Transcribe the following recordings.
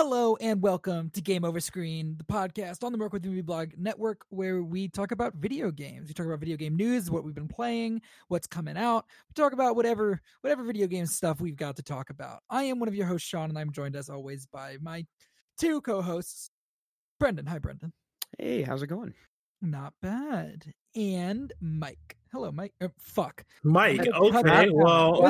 Hello and welcome to Game Over Screen, the podcast on the Merc with Movie Blog Network, where we talk about video games. We talk about video game news, what we've been playing, what's coming out. We talk about whatever video game stuff we've got to talk about. I am one of your hosts, Sean, and I'm joined as always by my two co-hosts, Brendan. Hi, Brendan. Hey, how's it going? Not bad. And Mike. Hello, Mike. Mike. Okay. Well,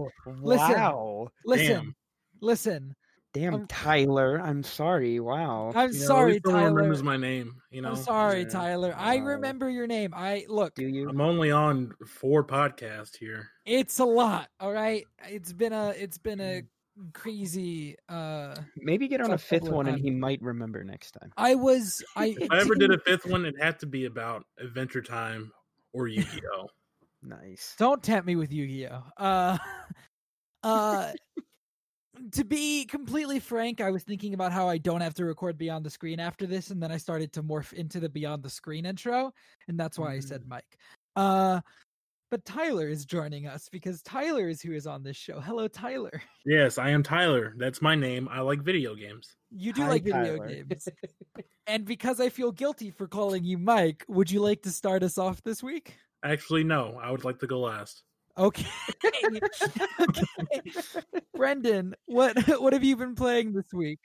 Listen. Damn, Tyler. I'm sorry. Wow. I'm sorry, Tyler. Remembers my name. I'm sorry, Tyler. I remember your name. Do you? I'm only on 4 podcasts here. It's a lot. All right. It's been a crazy. Maybe get on a 5th one, and he might remember next time. If I ever did a 5th one, it'd have to be about Adventure Time or Yu-Gi-Oh. Nice. Don't tempt me with Yu-Gi-Oh. To be completely frank, I was thinking about how I don't have to record Beyond the Screen after this, and then I started to morph into the Beyond the Screen intro, and that's why I said Mike. But Tyler is joining us because Tyler is who is on this show. Hello, Tyler. Yes, I am Tyler. That's my name. I like video games. You do like video games. And because I feel guilty for calling you Mike, would you like to start us off this week? Actually, no. I would like to go last. Okay. Brendan, what have you been playing this week?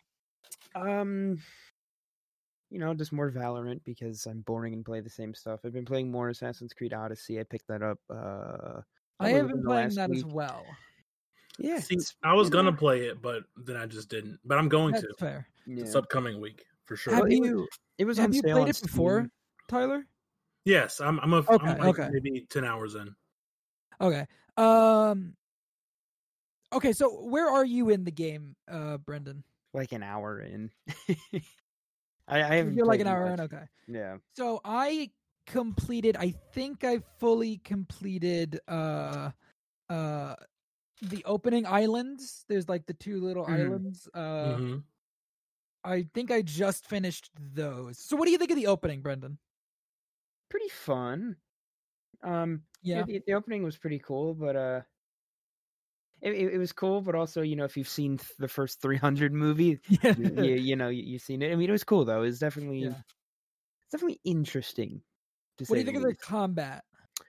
Just more Valorant because I'm boring and play the same stuff. I've been playing more Assassin's Creed Odyssey. I picked that up. I have been playing that as well. Yeah. See, I was gonna play it, but then I just didn't. But I'm going That's to. fair. This upcoming week for sure. Have It was you on sale played on it before, Steam. Tyler? Yes, I'm maybe 10 hours in. Okay. Okay, so where are you in the game, Brendan? Like an hour in. I haven't. You're like played an hour much. in, okay. Yeah. So I think I fully completed the opening islands. There's like the 2 little islands. I think I just finished those. So what do you think of the opening, Brendan? Pretty fun. Yeah. The opening was pretty cool, but it was cool, but also, if you've seen the first 300 movie, you've seen it. I mean, it was cool though. It's definitely interesting. What do you think of the combat?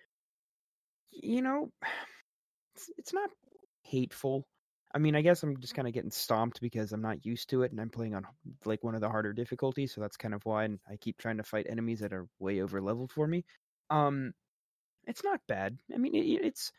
It's not hateful. I mean, I guess I'm just kind of getting stomped because I'm not used to it, and I'm playing on like one of the harder difficulties, so that's kind of why I keep trying to fight enemies that are way over leveled for me. It's not bad. I mean, it's.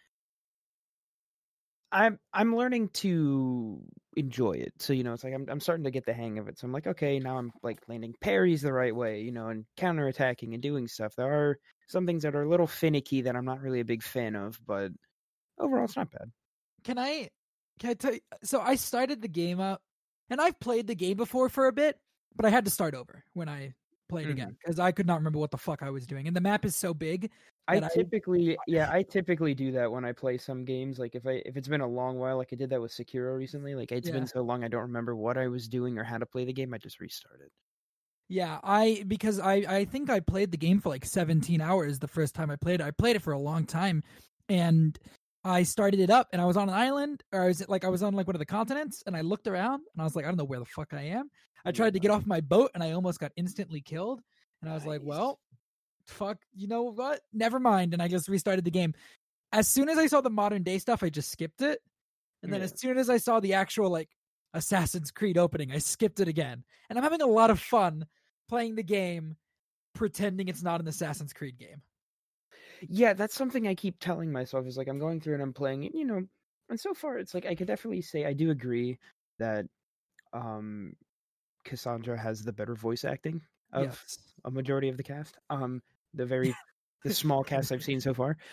I'm learning to enjoy it, so it's like I'm starting to get the hang of it. So I'm like, okay, now I'm like landing parries the right way, and counterattacking and doing stuff. There are some things that are a little finicky that I'm not really a big fan of, but overall, it's not bad. Can I tell you? So I started the game up, and I've played the game before for a bit, but I had to start over when I played again because I could not remember what the fuck I was doing, and the map is so big. I typically do that when I play some games. Like if it's been a long while, like I did that with Sekiro recently. Like it's been so long I don't remember what I was doing or how to play the game. I just restarted. Yeah, because I think I played the game for like 17 hours the first time I played it. I played it for a long time, and I started it up, and I was on an island, or I was on like one of the continents, and I looked around, and I was like, I don't know where the fuck I am. I tried to get off my boat, and I almost got instantly killed, and I was like, well, fuck, you know what? Never mind, and I just restarted the game. As soon as I saw the modern day stuff, I just skipped it, and then as soon as I saw the actual like Assassin's Creed opening, I skipped it again, and I'm having a lot of fun playing the game, pretending it's not an Assassin's Creed game. Yeah, that's something I keep telling myself is like I'm going through and I'm playing it, and so far it's like I could definitely say I do agree that Cassandra has the better voice acting of a majority of the cast. The small cast I've seen so far.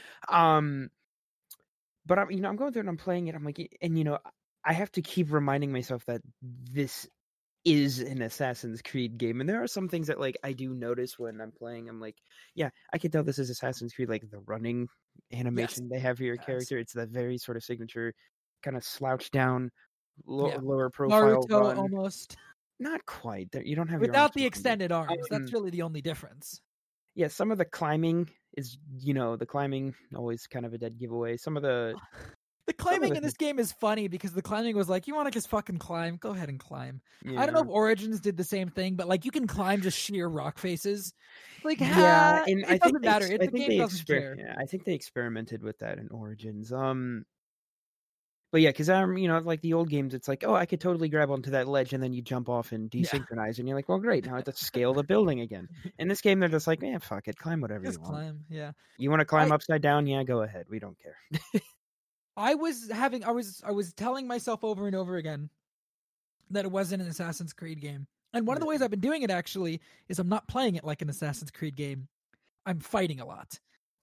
But I'm going through and I'm playing it. I'm like, and I have to keep reminding myself that this is an Assassin's Creed game, and there are some things that like I do notice when I'm playing. I'm like, yeah, I can tell this is Assassin's Creed, like the running animation they have for your character. It's that very sort of signature kind of slouch down, lower profile Naruto run. Almost. Not quite. You don't have without the extended arms. That's really the only difference. Yeah, some of the climbing is, the climbing always kind of a dead giveaway. Some of the The climbing in this game is funny because the climbing was like, you want to just fucking climb? Go ahead and climb. Yeah. I don't know if Origins did the same thing, but like you can climb just sheer rock faces. Like, Yeah, and it doesn't matter. The game doesn't care. Yeah, I think they experimented with that in Origins. But yeah, because like the old games, it's like, oh, I could totally grab onto that ledge, and then you jump off and desynchronize, and you're like, well, great, now I have to scale the building again. In this game, they're just like, man, fuck it, climb whatever Just you want. climb, yeah. You want to climb upside down? Yeah, go ahead. We don't care. I was telling myself over and over again that it wasn't an Assassin's Creed game. And one of the ways I've been doing it actually is I'm not playing it like an Assassin's Creed game. I'm fighting a lot.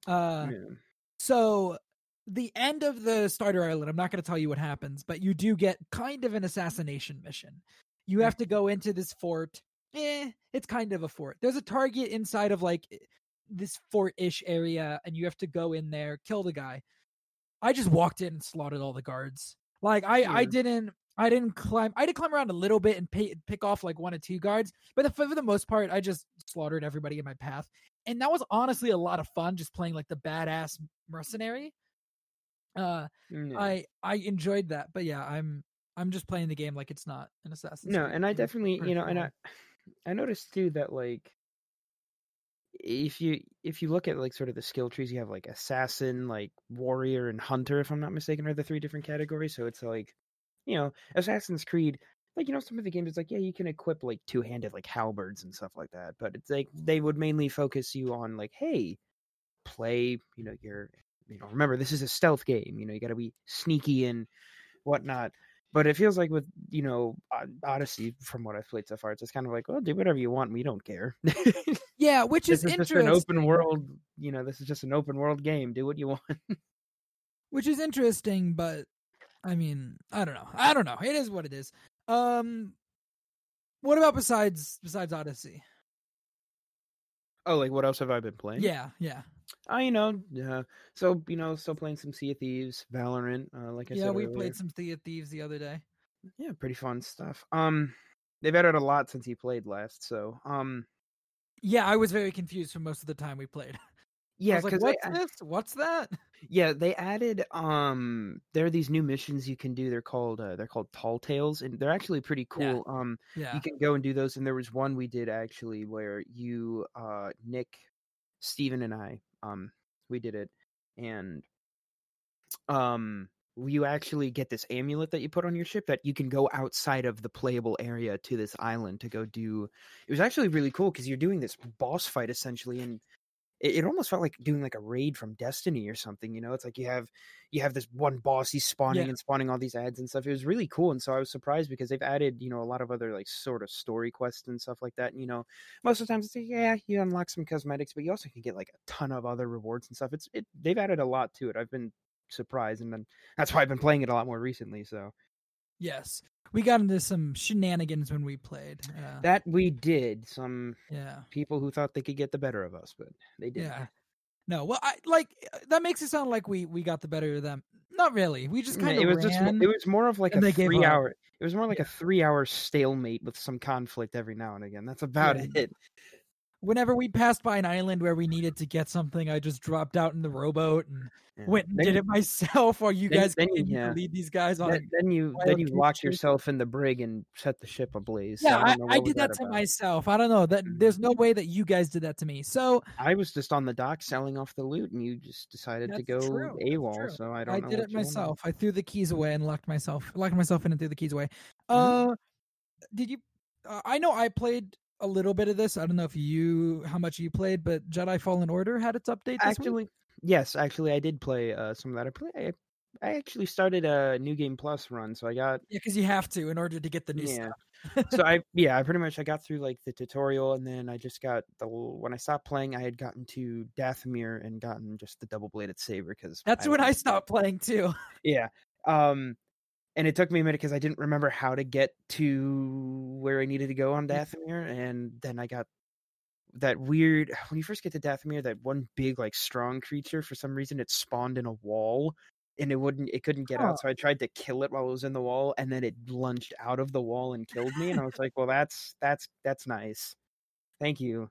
So the end of the starter island, I'm not going to tell you what happens, but you do get kind of an assassination mission. You have to go into this fort. It's kind of a fort. There's a target inside of like this fort-ish area, and you have to go in there, kill the guy. I just walked in and slaughtered all the guards. Like I didn't climb. I did climb around a little bit and pick off like 1 or 2 guards, but for the most part, I just slaughtered everybody in my path. And that was honestly a lot of fun, just playing like the badass mercenary. I enjoyed that, but yeah, I'm just playing the game like it's not an Assassin's Creed. And I definitely, and I noticed too that like if you look at like sort of the skill trees, you have like assassin, like warrior, and hunter, if I'm not mistaken, are the 3 different categories. So it's like, Assassin's Creed, like, some of the games, it's like, yeah, you can equip like 2-handed like halberds and stuff like that, but it's like they would mainly focus you on like, hey, play, remember, this is a stealth game, you got to be sneaky and whatnot. But it feels like with, Odyssey, from what I've played so far, it's just kind of like, well, do whatever you want. We don't care. Yeah, which is interesting. Just an open world, this is just an open world game. Do what you want. Which is interesting, but I mean, I don't know. It is what it is. What about besides Odyssey? Oh, like what else have I been playing? Yeah. So, still playing some Sea of Thieves, Valorant, like I said we earlier. played some Sea of Thieves the other day. Yeah, pretty fun stuff. They've added a lot since he played last, so, yeah, I was very confused for most of the time we played. Yeah, because what's that? Yeah, they added there are these new missions you can do. They're called Tall Tales, and they're actually pretty cool. You can go and do those, and there was one we did actually where you Nick, Steven, and I we did it, and you actually get this amulet that you put on your ship that you can go outside of the playable area to this island to go do. It was actually really cool because you're doing this boss fight essentially, and it almost felt like doing like a raid from Destiny or something. It's like you have this one boss, he's spawning and spawning all these ads and stuff. It was really cool, and so I was surprised because they've added a lot of other like sort of story quests and stuff like that. Most of the times it's like, you unlock some cosmetics, but you also can get like a ton of other rewards and stuff. They've added a lot to it. I've been surprised, and then that's why I've been playing it a lot more recently. So yes, we got into some shenanigans when we played. That we did. Some Yeah. people who thought they could get the better of us, but they didn't. Yeah. No, well, that makes it sound like we got the better of them. Not really. We just kind of ran. It was more of like a 3-hour. It was more like Yeah. a 3-hour stalemate with some conflict every now and again. That's about it. Whenever we passed by an island where we needed to get something, I just dropped out in the rowboat and went and did it myself while you guys continued to lead these guys on. Then you locked yourself in the brig and set the ship ablaze. Yeah, so I did that to myself. I don't know. There's no way that you guys did that to me. So I was just on the dock selling off the loot, and you just decided to go AWOL. So I don't know. I did it myself. I threw the keys away and locked myself in and threw the keys away. Did you? I know I played a little bit of this. I don't know how much you played, but Jedi Fallen Order had its update this week? Yes, actually I did play some of that. I actually started a New Game Plus run, so I got because you have to in order to get the new stuff. So I pretty much got through like the tutorial, and then I just got when I stopped playing, I had gotten to Dathomir and gotten just the double-bladed saber because that's when I stopped playing too. Yeah. And it took me a minute because I didn't remember how to get to where I needed to go on Dathomir, and then I got that weird. When you first get to Dathomir, that one big like strong creature, for some reason it spawned in a wall, and it couldn't get out. So I tried to kill it while it was in the wall, and then it lunged out of the wall and killed me. And I was like, well, that's nice. Thank you.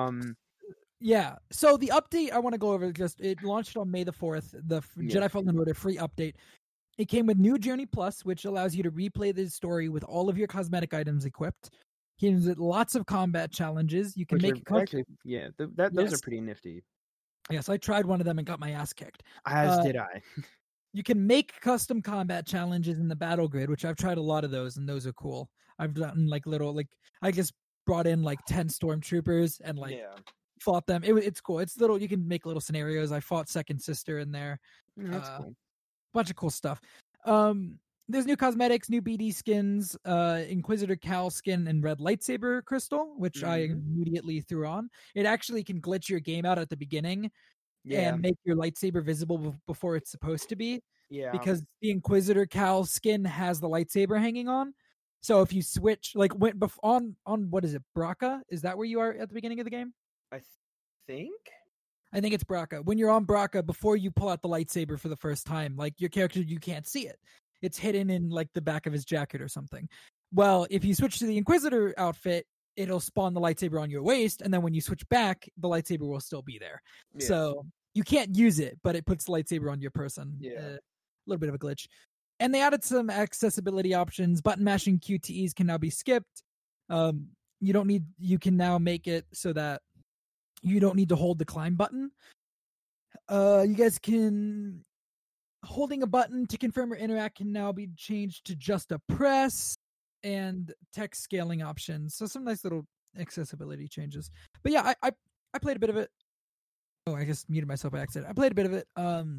Yeah. So the update I want to go over it launched on May the 4th. The Jedi Fallen Order free update. It came with New Journey Plus, which allows you to replay the story with all of your cosmetic items equipped. Comes with lots of combat challenges. You can make actually, those are pretty nifty. Yes, I tried one of them and got my ass kicked. As did I. You can make custom combat challenges in the battle grid, which I've tried a lot of those, and those are cool. I've done I just brought in 10 stormtroopers and fought them. It's cool. It's little. You can make little scenarios. I fought Second Sister in there. That's cool. Bunch of cool stuff. There's new cosmetics, new BD skins, Inquisitor Cal skin, and red lightsaber crystal, which I immediately threw on. It actually can glitch your game out at the beginning and make your lightsaber visible before it's supposed to be. Yeah. Because the Inquisitor Cal skin has the lightsaber hanging on. So if you switch, on what is it, Braca? Is that where you are at the beginning of the game? I think it's Braca. When you're on Braca, before you pull out the lightsaber for the first time, your character, you can't see it. It's hidden in the back of his jacket or something. Well, if you switch to the Inquisitor outfit, it'll spawn the lightsaber on your waist, and then when you switch back, the lightsaber will still be there. Yeah. So you can't use it, but it puts the lightsaber on your person. Yeah. A little bit of a glitch. And they added some accessibility options. Button mashing QTEs can now be skipped. You can now make it so that you don't need to hold the climb button. You guys can... Holding a button to confirm or interact can now be changed to just a press, and text scaling options. So some nice little accessibility changes. But yeah, I played a bit of it. Oh, I just muted myself by accident. I played a bit of it.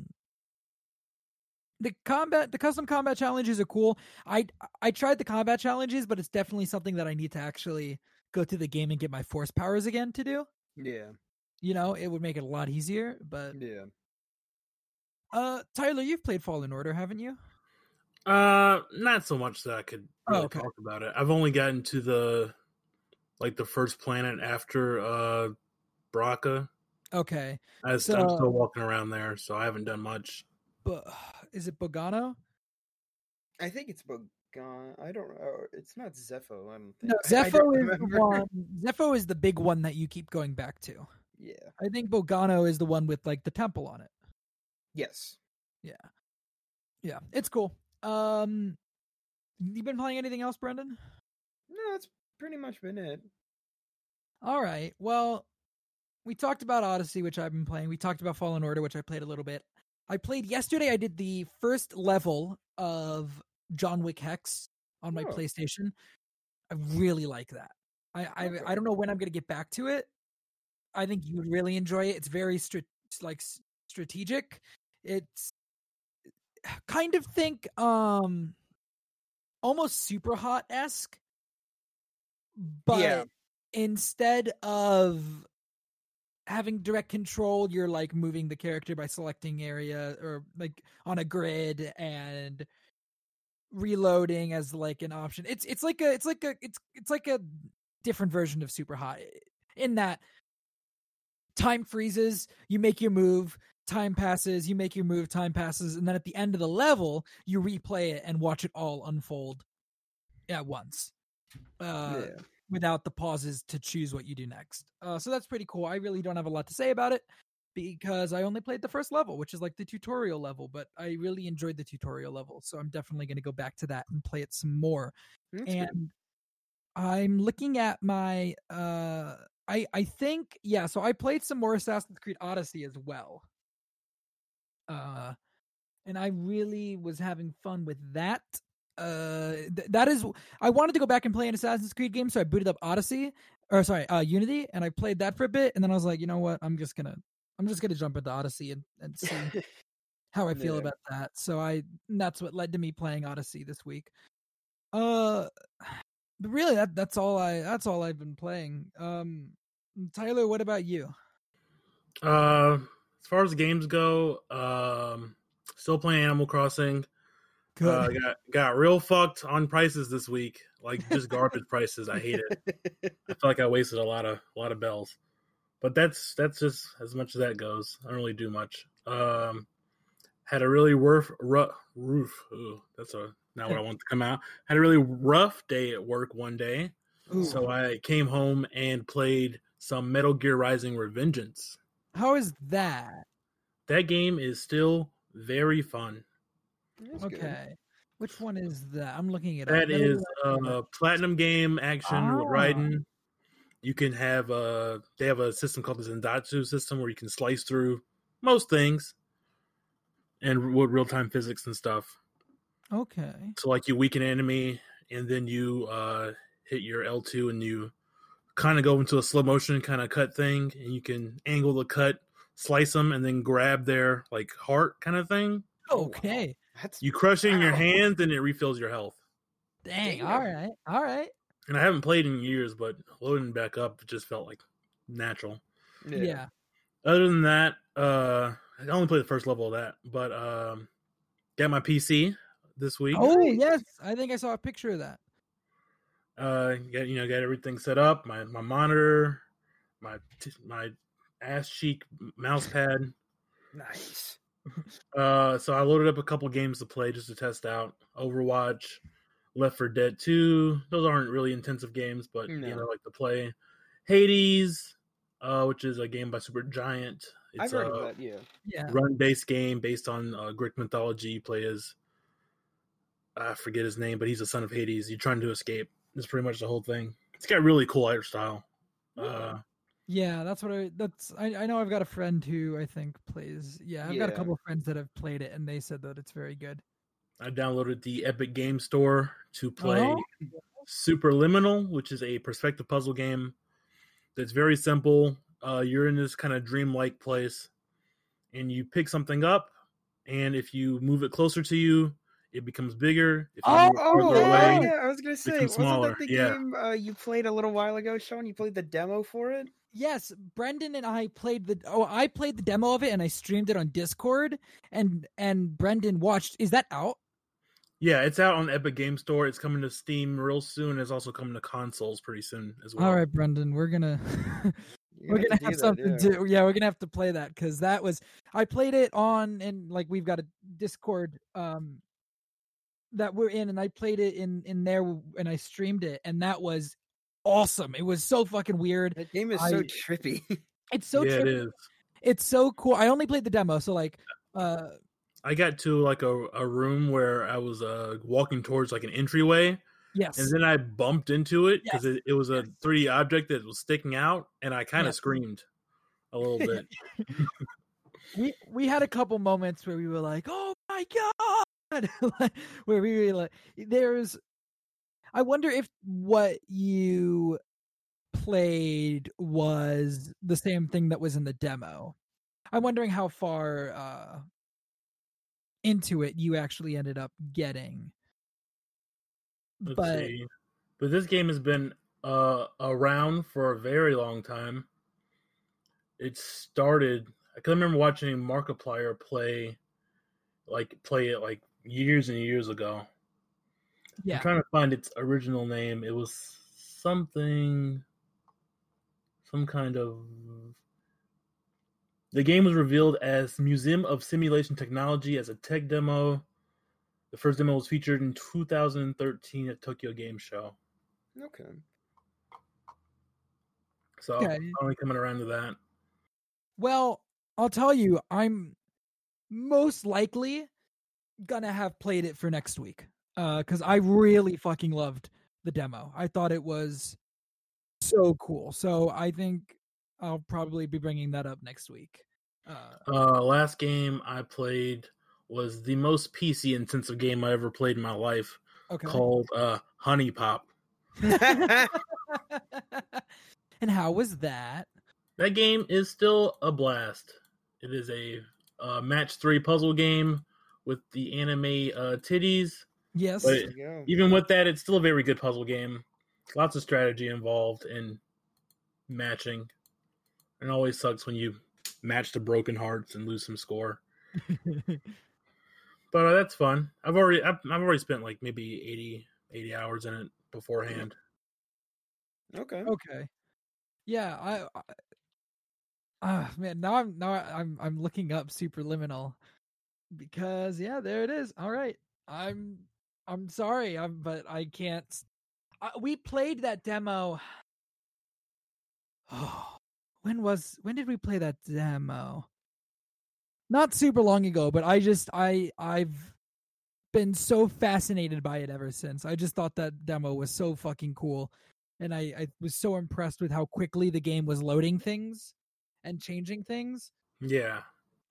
The custom combat challenges are cool. I tried the combat challenges, but it's definitely something that I need to actually go to the game and get my force powers again to do. Yeah. It would make it a lot easier, but yeah. Tyler, you've played Fallen Order, haven't you? Not so much that I could really talk about it. I've only gotten to the first planet after Braca. Okay. I'm still walking around there, so I haven't done much. But is it Bogano? I think it's Bogano. I don't know. It's not Zepho. I don't think. No, Zepho is the one. Zepho is the big one that you keep going back to. Yeah. I think Bogano is the one with the temple on it. Yes. Yeah. It's cool. You been playing anything else, Brendan? No, that's pretty much been it. All right. Well, we talked about Odyssey, which I've been playing. We talked about Fallen Order, which I played a little bit. I played yesterday. I did the first level of John Wick Hex on my PlayStation. I really like that. I don't know when I'm going to get back to it. I think you would really enjoy it. It's very strategic. It's kind of think almost Super Hot-esque, but instead of having direct control, you're moving the character by selecting area or on a grid and reloading as an option. It's like a different version of Super Hot in that time freezes, you make your move, time passes, you make your move, time passes, and then at the end of the level, you replay it and watch it all unfold at once. Without the pauses to choose what you do next. So that's pretty cool. I really don't have a lot to say about it because I only played the first level, which is the tutorial level, but I really enjoyed the tutorial level. So I'm definitely going to go back to that and play it some more. That's and good. I'm looking at my, I think, so I played some more Assassin's Creed Odyssey as well. And I really was having fun with that. That is, I wanted to go back and play an Assassin's Creed game, so I booted up Unity, and I played that for a bit, and then I was like, you know what, I'm just gonna jump into Odyssey and see how I feel about that. So that's what led to me playing Odyssey this week. But really, that's all I've been playing. Tyler, what about you? As far as games go, still playing Animal Crossing. Got real fucked on prices this week, just garbage prices. I hate it. I feel like I wasted a lot of bells, but that's just as much as that goes. I don't really do much. Had a really rough. Ooh, that's not what I want to come out. Had a really rough day at work one day, so I came home and played some Metal Gear Rising: Revengeance. How is that? That game is still very fun. That's good. Okay. Which one is that? I'm looking it up. That Metal is Gear platinum game action with Ah. Raiden. You can have they have a system called the Zendatsu system where you can slice through most things and with real time physics and stuff. Okay. So like you weaken an enemy and then you hit your L2 and you kind of go into a slow motion kind of cut thing, and you can angle the cut, slice them, and then grab their like heart kind of thing. Okay. That's You crush it in your wow. hands and it refills your health. Dang. Damn. All right. All right. And I haven't played in years, but loading back up just felt like natural. Yeah. Other than that, I only played the first level of that, but got my PC this week. Oh Nice. yes, I think I saw a picture of that. Got everything set up. My monitor, my ass cheek mouse pad. Nice. So I loaded up a couple games to play just to test out. Overwatch, Left 4 Dead 2. Those aren't really intensive games, but No. I like to play. Hades, which is a game by Supergiant. I've It's heard a of that. Yeah. Yeah. run-based game based on Greek mythology. You play as I forget his name, but he's the son of Hades. You're trying to escape. That's pretty much the whole thing. It's got really cool art style. Yeah, that's what I know. I've got a friend who I think plays. Yeah, I've got a Yeah. couple of friends that have played it, and they said that it's very good. I downloaded the Epic Game Store to play Oh. Superliminal, which is a perspective puzzle game that's very simple. You're in this kind of dreamlike place, and you pick something up, and if you move it closer to you, it becomes bigger. If you move it further away, yeah. I was gonna say, becomes wasn't smaller. that the Yeah. game you played a little while ago, Sean? You played the demo for it. Yes, Brendan and I played I played the demo of it and I streamed it on Discord, and Brendan watched. Is that out? Yeah, it's out on Epic Game Store. It's coming to Steam real soon. It's also coming to consoles pretty soon as well. All right, Brendan, we're gonna You're we're gonna do have that, something yeah. to. Yeah, we're gonna have to play that because that was I played it on, and like we've got a Discord that we're in, and I played it in there, and I streamed it, and that was awesome. It was so fucking weird. That game is so trippy. It's so yeah, it trippy. is. It's so cool. I only played the demo, so like I got to like a room where I was walking towards like an entryway, yes. and then I bumped into it because Yes. it was a 3D object that was sticking out, and I kind of Yes. screamed a little bit. we had a couple moments where we were like, "Oh my god!" Like, where we were like, "There's." I wonder if what you played was the same thing that was in the demo. I'm wondering how far into it you actually ended up getting. Let's But see. But this game has been around for a very long time. It started. I can remember watching Markiplier play it like years and years ago. yeah, I'm trying to find its original name. It was some kind of. The game was revealed as Museum of Simulation Technology as a tech demo. The first demo was featured in 2013 at Tokyo Game Show. Okay. So Okay. finally coming around to that. well, I'll tell you, I'm most likely gonna have played it for next week. Because I really fucking loved the demo. I thought it was so cool. So I think I'll probably be bringing that up next week. Last game I played was the most PC intensive game I ever played in my life, Okay. called Honey Pop. And how was that? That game is still a blast. It is a match 3 puzzle game with the anime titties. Yes. But There you go. even with that, it's still a very good puzzle game. Lots of strategy involved in matching. It always sucks when you match to broken hearts and lose some score. But that's fun. I've already spent like maybe 80 hours in it beforehand. Okay. Okay. Yeah, man, now I'm looking up Superliminal because yeah, there it is. All right. I'm sorry, but I can't. We played that demo. Oh, when did we play that demo? Not super long ago, but I've been so fascinated by it ever since. I just thought that demo was so fucking cool. And I was so impressed with how quickly the game was loading things and changing things. Yeah.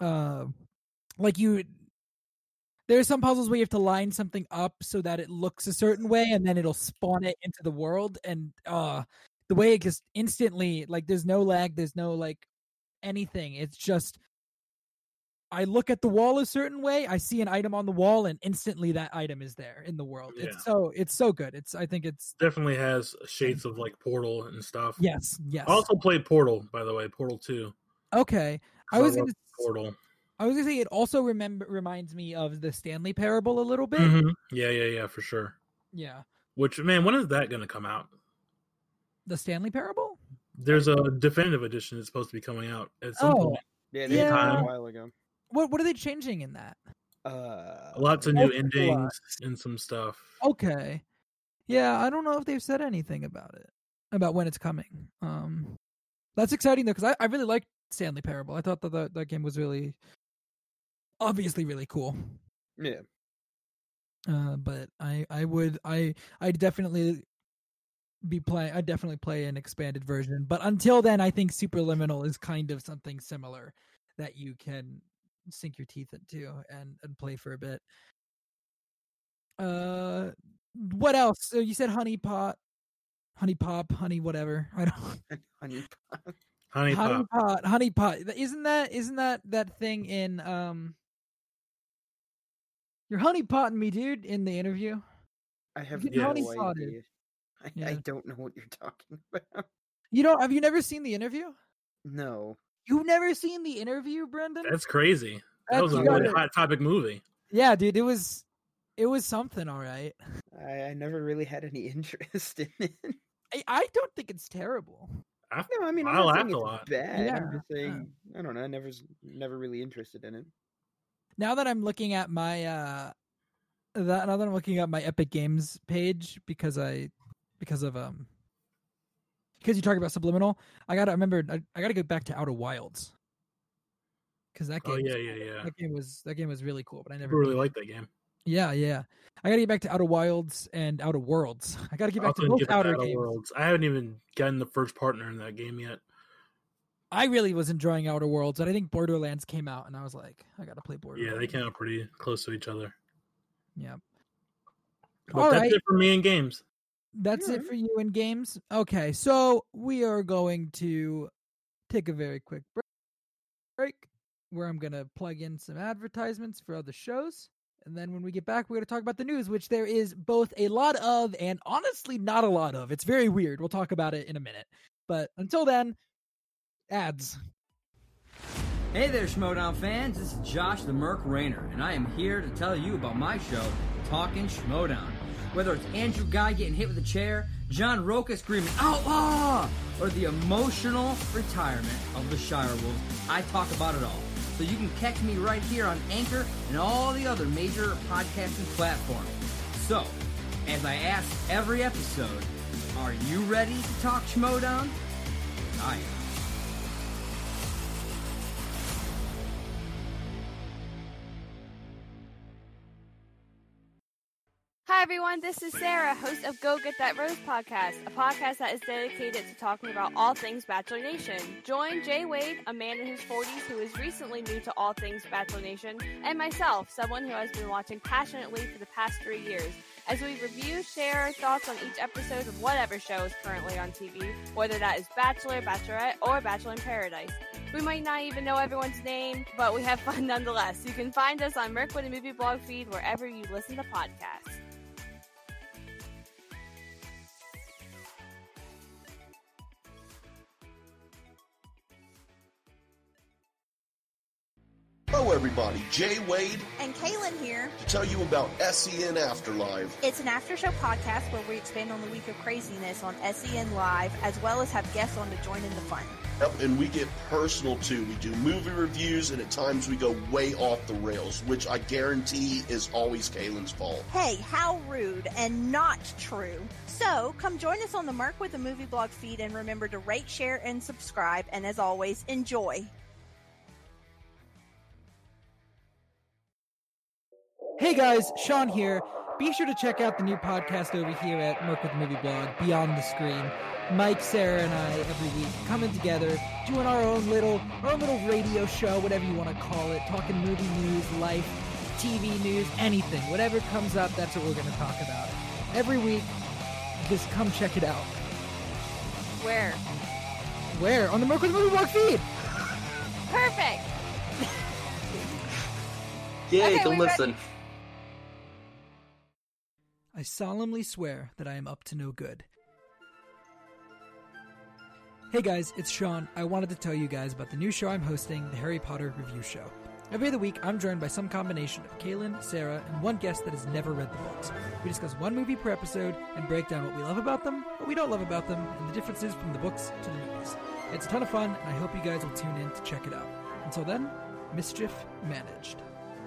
There's some puzzles where you have to line something up so that it looks a certain way, and then it'll spawn it into the world. And the way it just instantly, like, there's no lag, there's no like anything. It's just, I look at the wall a certain way, I see an item on the wall, and instantly that item is there in the world. Yeah. It's so good. I think it's definitely has shades of like Portal and stuff. Yes. I also played Portal, by the way, Portal 2. Okay. I was gonna say it also reminds me of the Stanley Parable a little bit. Mm-hmm. Yeah, for sure. Yeah. Which, man, when is that going to come out? The Stanley Parable? There's a definitive edition that's supposed to be coming out at some point. Yeah, they did a while ago. What are they changing in that? Lots of new endings and some stuff. Okay. Yeah, I don't know if they've said anything about it, about when it's coming. That's exciting though, because I really liked Stanley Parable. I thought that game was really, obviously really cool. Yeah. But I'd definitely be playing. I'd definitely play an expanded version. But until then, I think Superliminal is kind of something similar that you can sink your teeth into and play for a bit. What else? So you said Honey Pop, Honey whatever. I don't. Honey Pot. Isn't that thing in You're honey potting me, dude, in the interview? I have no idea. I don't know what you're talking about. Have you never seen the interview? No. You've never seen the interview, Brendan? That's crazy. That was a really hot topic movie. Yeah, dude, it was something, all right. I never really had any interest in it. I don't think it's terrible. I laughed a lot. Bad. Yeah. I'm just saying, I don't know. I never really interested in it. Now that I'm looking at my Epic Games page because you talk about Subliminal, I gotta go back to Outer Wilds because that game. That game was really cool, but I never really liked that game. Yeah. I gotta get back to Outer Wilds and Outer Worlds. I gotta get back to both Outer games. Worlds. I haven't even gotten the first partner in that game yet. I really was enjoying Outer Worlds, and I think Borderlands came out, and I was like, I gotta play Borderlands. Yeah, they came out pretty close to each other. Yeah. But that's it for me in games. That's it for you in games? Okay, so we are going to take a very quick break where I'm going to plug in some advertisements for other shows. And then when we get back, we're going to talk about the news, which there is both a lot of and honestly not a lot of. It's very weird. We'll talk about it in a minute. But until then, ads. Hey there, Schmodown fans. This is Josh the Merc Rainer, and I am here to tell you about my show, Talkin' Schmodown. Whether it's Andrew Guy getting hit with a chair, John Roca screaming, "Outlaw!" or the emotional retirement of the Shirewolves, I talk about it all. So you can catch me right here on Anchor and all the other major podcasting platforms. So, as I ask every episode, are you ready to talk Schmodown? I am. Hi everyone, this is Sarah, host of Go Get That Rose podcast, a podcast that is dedicated to talking about all things Bachelor Nation. Join Jay Wade, a man in his 40s who is recently new to all things Bachelor Nation, and myself, someone who has been watching passionately for the past 3 years, as we review, share our thoughts on each episode of whatever show is currently on TV, whether that is Bachelor, Bachelorette, or Bachelor in Paradise. We might not even know everyone's name, but we have fun nonetheless. You can find us on Merkwood and Movie Blog feed wherever you listen to podcasts. Hello everybody, Jay Wade and Kaylin here to tell you about SEN Afterlive. It's an after-show podcast where we expand on the week of craziness on SEN Live, as well as have guests on to join in the fun. Yep, and we get personal too. We do movie reviews, and at times we go way off the rails, which I guarantee is always Kaylin's fault. Hey, how rude and not true. So, come join us on the Merc with the Movie Blog feed, and remember to rate, share, and subscribe, and as always, enjoy. Hey guys, Sean here. Be sure to check out the new podcast over here at Merc with the Movie Blog, Beyond the Screen. Mike, Sarah, and I every week coming together, doing our own little radio show, whatever you want to call it, talking movie news, life, TV news, anything, whatever comes up. That's what we're going to talk about every week. Just come check it out. Where? On the Merc with the Movie Blog feed. Perfect. Yay, Okay, come we ready? listen. I solemnly swear that I am up to no good. Hey guys, it's Sean. I wanted to tell you guys about the new show I'm hosting, the Harry Potter Review Show. Every other week, I'm joined by some combination of Kaylin, Sarah, and one guest that has never read the books. We discuss one movie per episode and break down what we love about them, what we don't love about them, and the differences from the books to the movies. It's a ton of fun, and I hope you guys will tune in to check it out. Until then, mischief managed.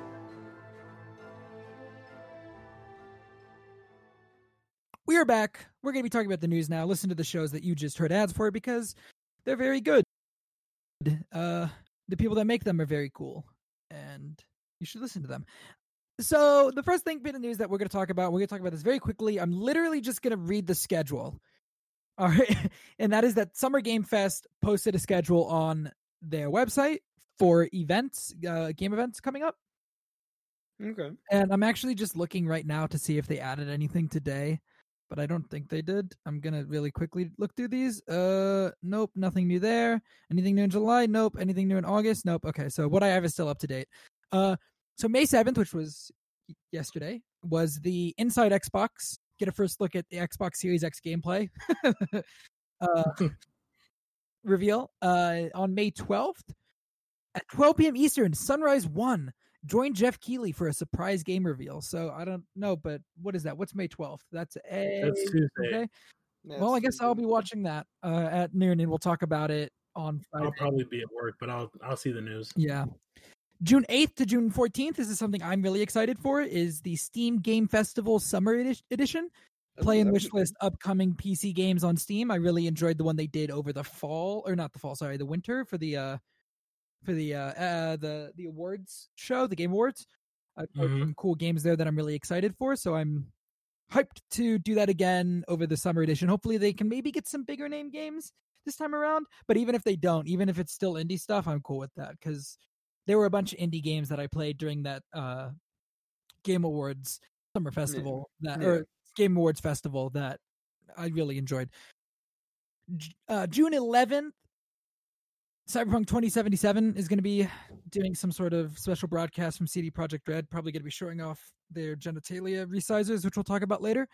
We are back. We're going to be talking about the news now. Listen to the shows that you just heard ads for because they're very good. The people that make them are very cool, and you should listen to them. So the first bit of news that we're going to talk about this very quickly. I'm literally just going to read the schedule. All right. And that is that Summer Game Fest posted a schedule on their website for events, game events coming up. Okay. And I'm actually just looking right now to see if they added anything today, but I don't think they did. I'm going to really quickly look through these. Nope, nothing new there. Anything new in July? Nope. Anything new in August? Nope. Okay, so what I have is still up to date. So May 7th, which was yesterday, was the Inside Xbox. Get a first look at the Xbox Series X gameplay reveal. On May 12th, at 12 p.m. Eastern, Sunrise 1. Join Jeff Keighley for a surprise game reveal. So I don't know, but what is that? What's May 12th? That's Tuesday. Okay. Well, I guess I'll be watching that at noon, and we'll talk about it on Friday. I'll probably be at work, but I'll see the news. Yeah. June 8th to June 14th, this is something I'm really excited for, is the Steam Game Festival Summer Edition. Play and wish list upcoming PC games on Steam. I really enjoyed the one they did over the the winter for the awards show, the Game Awards. I played some cool games there that I'm really excited for, so I'm hyped to do that again over the summer edition. Hopefully they can maybe get some bigger name games this time around, but even if they don't, even if it's still indie stuff, I'm cool with that, because there were a bunch of indie games that I played during that Game Awards Summer Festival, or Game Awards Festival, that I really enjoyed. June 11th, Cyberpunk 2077 is going to be doing some sort of special broadcast from CD Projekt Red, probably going to be showing off their genitalia resizers, which we'll talk about later.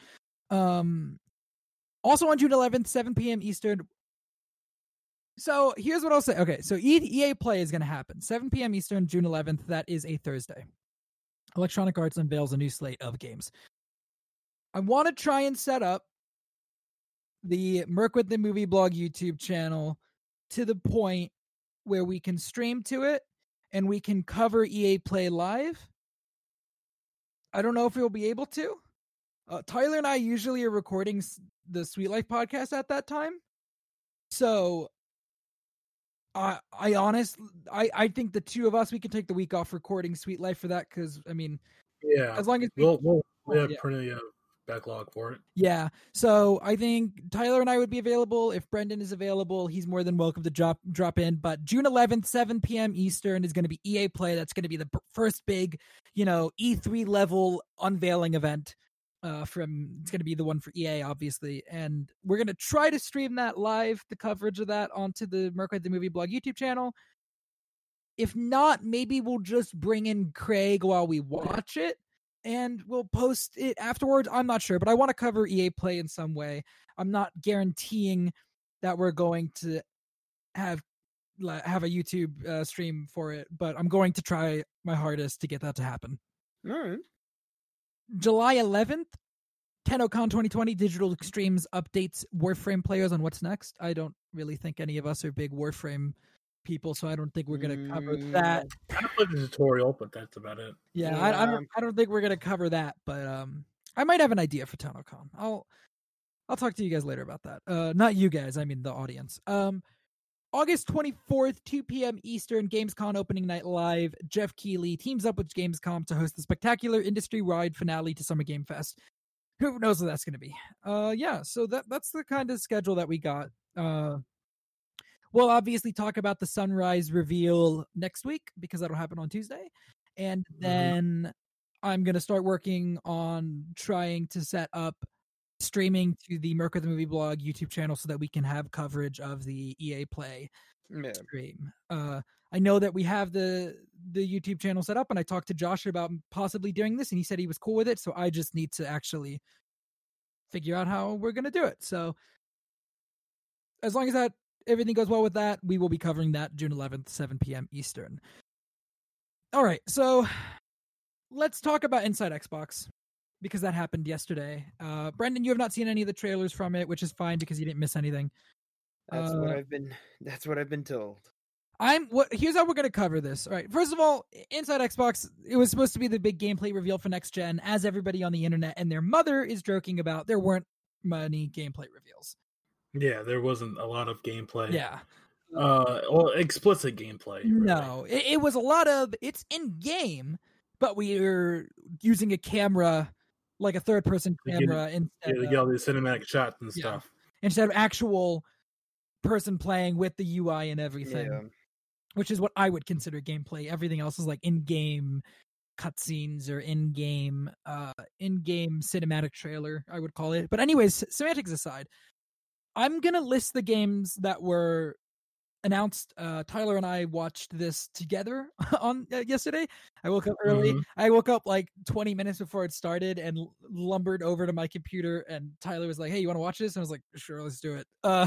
Also on June 11th, 7 p.m. Eastern. So here's what I'll say. Okay, so EA Play is going to happen. 7 p.m. Eastern, June 11th. That is a Thursday. Electronic Arts unveils a new slate of games. I want to try and set up the Merc with the Movie Blog YouTube channel to the point where we can stream to it and we can cover EA Play live. I don't know if we'll be able to. Tyler and I usually are recording the Sweet Life podcast at that time. So I think the two of us, we can take the week off recording Sweet Life for that, because I mean, yeah, as long as we'll have plenty of backlog for it. Yeah, so I think Tyler and I would be available. If Brendan is available, he's more than welcome to drop in. But June 11th, 7 p.m. Eastern is going to be EA Play. That's going to be the first big, E3 level unveiling event. It's going to be the one for EA, obviously, and we're going to try to stream that live, the coverage of that, onto the Merc with the Movie Blog YouTube channel. If not, maybe we'll just bring in Craig while we watch it, and we'll post it afterwards. I'm not sure, but I want to cover EA Play in some way. I'm not guaranteeing that we're going to have a YouTube stream for it, but I'm going to try my hardest to get that to happen. All right. July 11th, TennoCon 2020 Digital Extremes updates Warframe players on what's next. I don't really think any of us are big Warframe people, so I don't think we're going to cover that. I played the tutorial, but that's about it. Yeah. I don't think we're going to cover that, but I might have an idea for TennoCon. I'll talk to you guys later about that. Not you guys, I mean the audience. August 24th, 2 p.m. Eastern, Gamescom opening night live. Jeff Keighley teams up with Gamescom to host the spectacular industry-wide finale to Summer Game Fest. Who knows what that's going to be? So that's the kind of schedule that we got. We'll obviously talk about the Sunrise reveal next week because that'll happen on Tuesday. And then I'm going to start working on trying to set up streaming to the Merc of the Movie Blog YouTube channel so that we can have coverage of the EA Play stream. I know that we have the YouTube channel set up, and I talked to Josh about possibly doing this, and he said he was cool with it, so I just need to actually figure out how we're going to do it. So as long as everything goes well with that, we will be covering that June 11th, 7 p.m. Eastern. All right, so let's talk about Inside Xbox, because that happened yesterday. Brendan, you have not seen any of the trailers from it, which is fine because you didn't miss anything. That's what I've been told. Here's how we're going to cover this. All right. First of all, Inside Xbox, it was supposed to be the big gameplay reveal for next gen, as everybody on the internet and their mother is joking about. There weren't many gameplay reveals. Yeah, there wasn't a lot of gameplay. Yeah. Explicit gameplay. Really. No, it was a lot of, it's in game, but we are using a camera, like a third person camera instead. Yeah, they get all these cinematic shots and stuff. Instead of actual person playing with the UI and everything. Yeah. Which is what I would consider gameplay. Everything else is like in-game cutscenes or in-game cinematic trailer, I would call it. But anyways, semantics aside, I'm going to list the games that were announced. Tyler and I watched this together on yesterday. I woke up early. I woke up like 20 minutes before it started and lumbered over to my computer, and Tyler was like, "Hey, you want to watch this?" And I was like, "Sure, let's do it."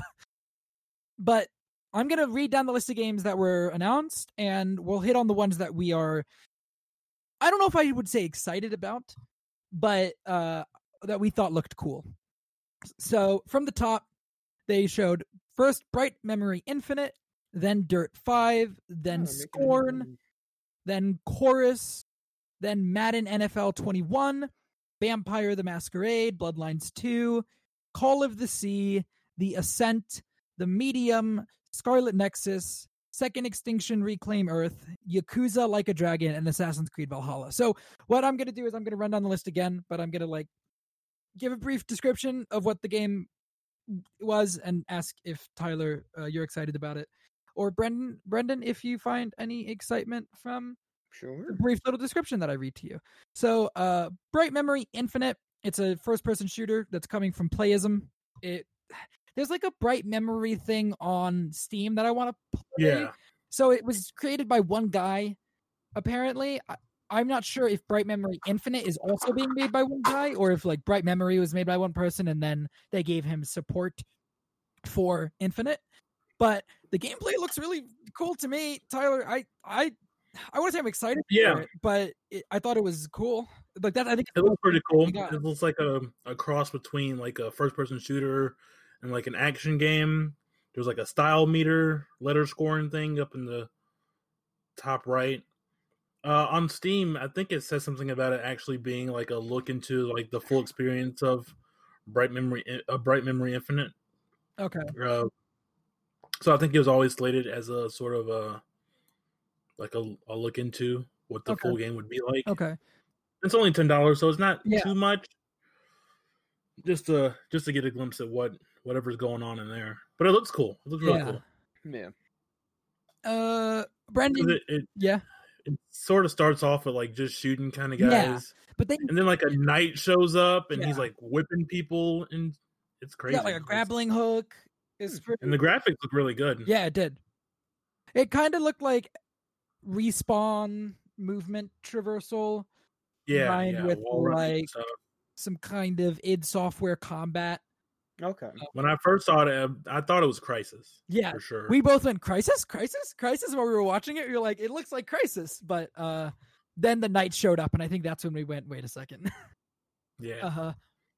But I'm going to read down the list of games that were announced, and we'll hit on the ones that we are, I don't know if I would say excited about, but that we thought looked cool. So from the top, they showed first Bright Memory Infinite, then Dirt 5, then Scorn, then Chorus, then Madden NFL 21, Vampire the Masquerade, Bloodlines 2, Call of the Sea, The Ascent, The Medium, Scarlet Nexus, Second Extinction Reclaim Earth, Yakuza Like a Dragon, and Assassin's Creed Valhalla. So what I'm going to do is I'm going to run down the list again, but I'm going to give a brief description of what the game was and ask if Tyler, you're excited about it. Or Brendan, if you find any excitement from the brief little description that I read to you. So Bright Memory Infinite, it's a first-person shooter that's coming from Playism. There's like a Bright Memory thing on Steam that I want to play. Yeah. So it was created by one guy, apparently. I'm not sure if Bright Memory Infinite is also being made by one guy, or if Bright Memory was made by one person and then they gave him support for Infinite. But the gameplay looks really cool to me. Tyler, I want to say I'm excited for it, but I thought it was cool. Like that, I think it looks pretty cool. It looks like a cross between like a first-person shooter and like an action game. There's like a style meter letter scoring thing up in the top right. On Steam, I think it says something about it actually being like a look into like the full experience of Bright Memory Infinite. Okay. So I think it was always slated as a sort of a look into what the full game would be like. Okay. It's only $10, so it's not too much. Just to get a glimpse at whatever's going on in there. But it looks cool. It looks really cool. Yeah. Brendan. It sort of starts off with like just shooting kind of guys. But and then like a knight shows up and he's like whipping people, and it's crazy. Yeah, like a grappling hook. And the graphics look really good. Yeah, it did. It kind of looked like Respawn movement traversal. Yeah, with like some kind of id Software combat. Okay. When I first saw it, I thought it was Crysis. Yeah, for sure. We both went Crysis. While we were watching it, we were like, it looks like Crysis. But then the knight showed up, and I think that's when we went, wait a second. Yeah.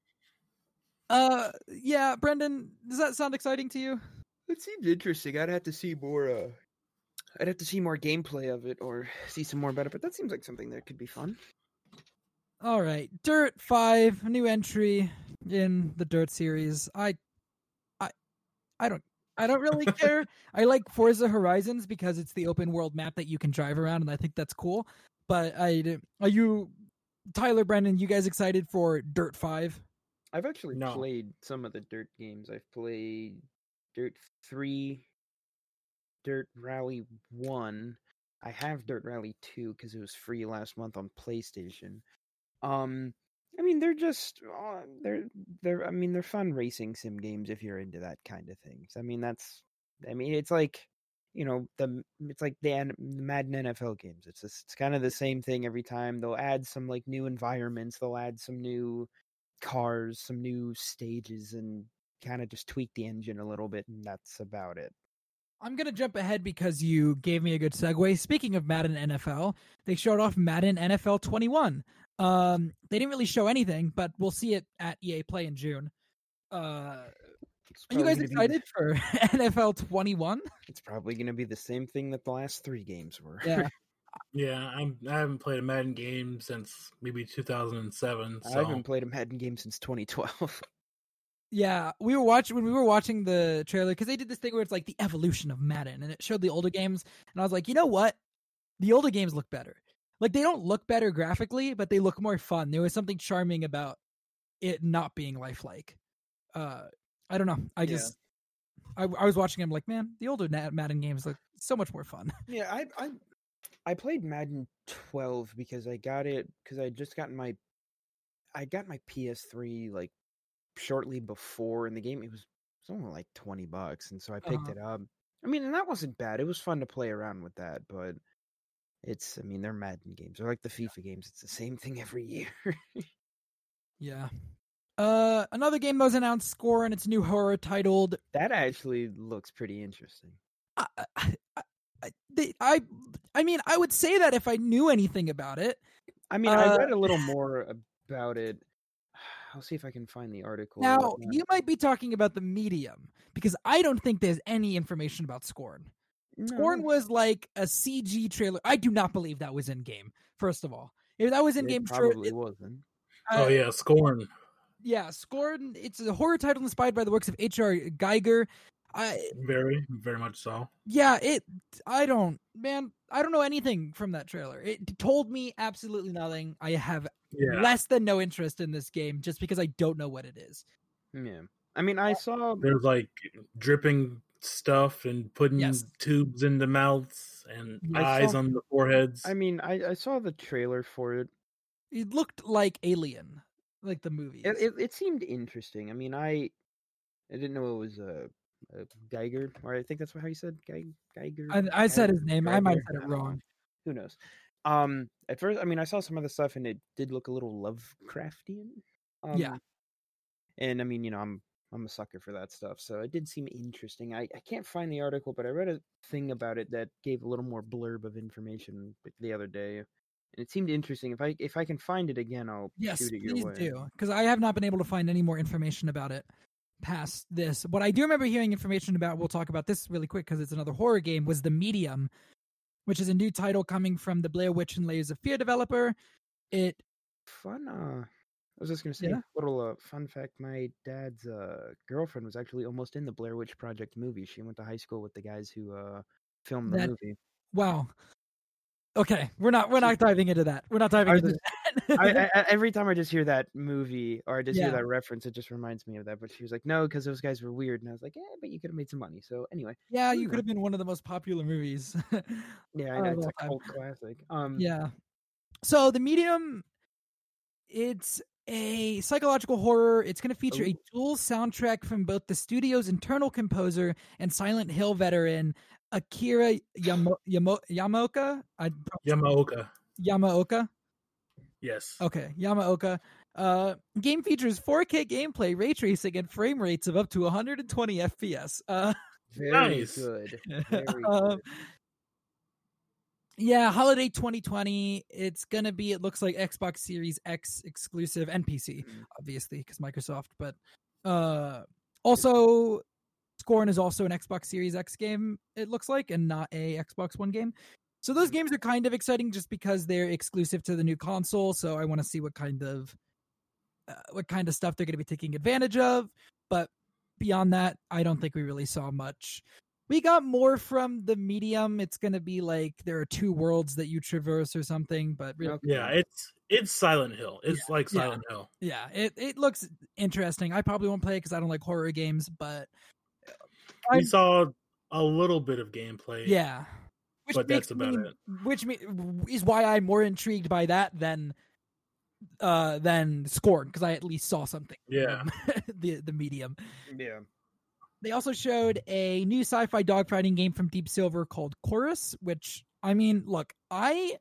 Yeah, Brendan, does that sound exciting to you? It seems interesting. I'd have to see more. I'd have to see more gameplay of it or see some more about it. But that seems like something that could be fun. All right, Dirt 5, new entry in the Dirt series. I don't I don't really care. I like Forza Horizons because it's the open world map that you can drive around, and I think that's cool. But are you, Tyler, Brendan, you guys excited for Dirt 5? I've actually No. played some of the Dirt games. I've played Dirt 3, Dirt Rally 1. I have Dirt Rally 2 because it was free last month on PlayStation. I mean, they're just they're fun racing sim games if you're into that kind of things. I mean, it's like, it's like the Madden NFL games. It's kind of the same thing every time. They'll add some like new environments, they'll add some new cars, some new stages, and kind of just tweak the engine a little bit, and that's about it. I'm going to jump ahead because you gave me a good segue. Speaking of Madden NFL, they showed off Madden NFL 21. They didn't really show anything, but we'll see it at EA Play in June. Are you guys excited for NFL 21? It's probably going to be the same thing that the last 3 games were. Yeah. Yeah, I haven't played a Madden game since maybe 2007. So. I haven't played a Madden game since 2012. Yeah, when we were watching the trailer, because they did this thing where it's like the evolution of Madden, and it showed the older games, and I was like, you know what? The older games look better. Like, they don't look better graphically, but they look more fun. There was something charming about it not being lifelike. I don't know. I was watching them like, man, the older Madden games look so much more fun. Yeah, I played Madden 12 because I got it because I got my PS3 like shortly before, in the game it was only like $20, and so I picked it up. I mean, and that wasn't bad. It was fun to play around with that, but they're Madden games. They're like the FIFA games. It's the same thing every year. Yeah. Another game that was announced, Score, and its new horror titled. That actually looks pretty interesting. I mean, I would say that if I knew anything about it. I mean, I read a little more about it. I'll see if I can find the article. Now, you might be talking about the Medium, because I don't think there's any information about Scorn. No. Scorn was like a CG trailer. I do not believe that was in-game, first of all. If that was in-game, probably wasn't. Oh, yeah, Scorn. Yeah, Scorn. It's a horror title inspired by the works of H.R. Geiger. Very, very much so. Yeah, I don't know anything from that trailer. It told me absolutely nothing. I have less than no interest in this game just because I don't know what it is. Yeah. I mean, I saw there's like dripping stuff and putting tubes in the mouths and eyes on the foreheads. I mean, I saw the trailer for it. It looked like Alien, like the movie. It seemed interesting. I mean, I didn't know it was Geiger, or I think that's how you said Geiger. I said his name. I might have said it wrong. Who knows? At first, I mean, I saw some of the stuff and it did look a little Lovecraftian. Yeah. And I mean, I'm a sucker for that stuff, so it did seem interesting. I can't find the article, but I read a thing about it that gave a little more blurb of information the other day, and it seemed interesting. If I can find it again, I'll shoot it your way. Yes, please do, because I have not been able to find any more information about it past this. What I do remember hearing information about, we'll talk about this really quick because it's another horror game, was The Medium, which is a new title coming from the Blair Witch and Layers of Fear developer. I was just going to say, little fun fact, my dad's girlfriend was actually almost in the Blair Witch Project movie. She went to high school with the guys who filmed the movie. Wow. Okay, we're not diving into that. We're not diving into that. Every time I just hear that movie, or I just hear that reference, it just reminds me of that. But she was like, no, because those guys were weird. And I was like, yeah, but you could have made some money. So anyway. Yeah, you could have been one of the most popular movies. Yeah, I know. It's a cult classic. Yeah. So The Medium, it's a psychological horror. It's going to feature a dual soundtrack from both the studio's internal composer and Silent Hill veteran Akira Yamaoka. Yamaoka. Yes. Okay, Yamaoka. Game features 4K gameplay, ray tracing, and frame rates of up to 120 FPS. Very good. Very good. Yeah, holiday 2020. It's gonna be, it looks like Xbox Series X exclusive and PC, obviously, because Microsoft. But also, Scorn is also an Xbox Series X game, it looks like, and not a Xbox One game. So those games are kind of exciting just because they're exclusive to the new console. So I want to see what kind of stuff they're going to be taking advantage of. But beyond that, I don't think we really saw much. We got more from the medium. It's going to be like there are 2 worlds that you traverse or something, but really, yeah, it's Silent Hill. It's like Silent Hill. Yeah, it looks interesting. I probably won't play it because I don't like horror games, but we saw a little bit of gameplay. Yeah, but that's about it. Which is why I'm more intrigued by that than Scorn, because I at least saw something. Yeah, the medium. Yeah. They also showed a new sci-fi dogfighting game from Deep Silver called Chorus, which, I mean, look, I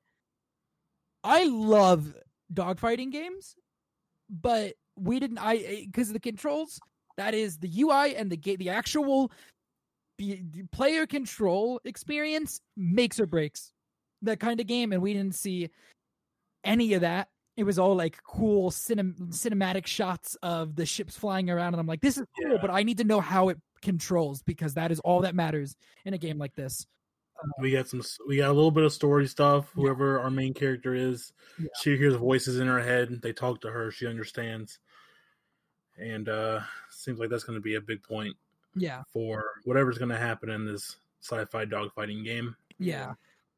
love dogfighting games, but we didn't, because of the controls, that is the UI and the actual player control experience makes or breaks that kind of game, and we didn't see any of that. It was all like cool cinematic shots of the ships flying around, and I'm like, this is cool, but I need to know how it controls, because that is all that matters in a game like this. We got a little bit of story stuff. Whoever our main character is, she hears voices in her head. They talk to her. She understands, and seems like that's going to be a big point. Yeah, for whatever's going to happen in this sci-fi dogfighting game. Yeah,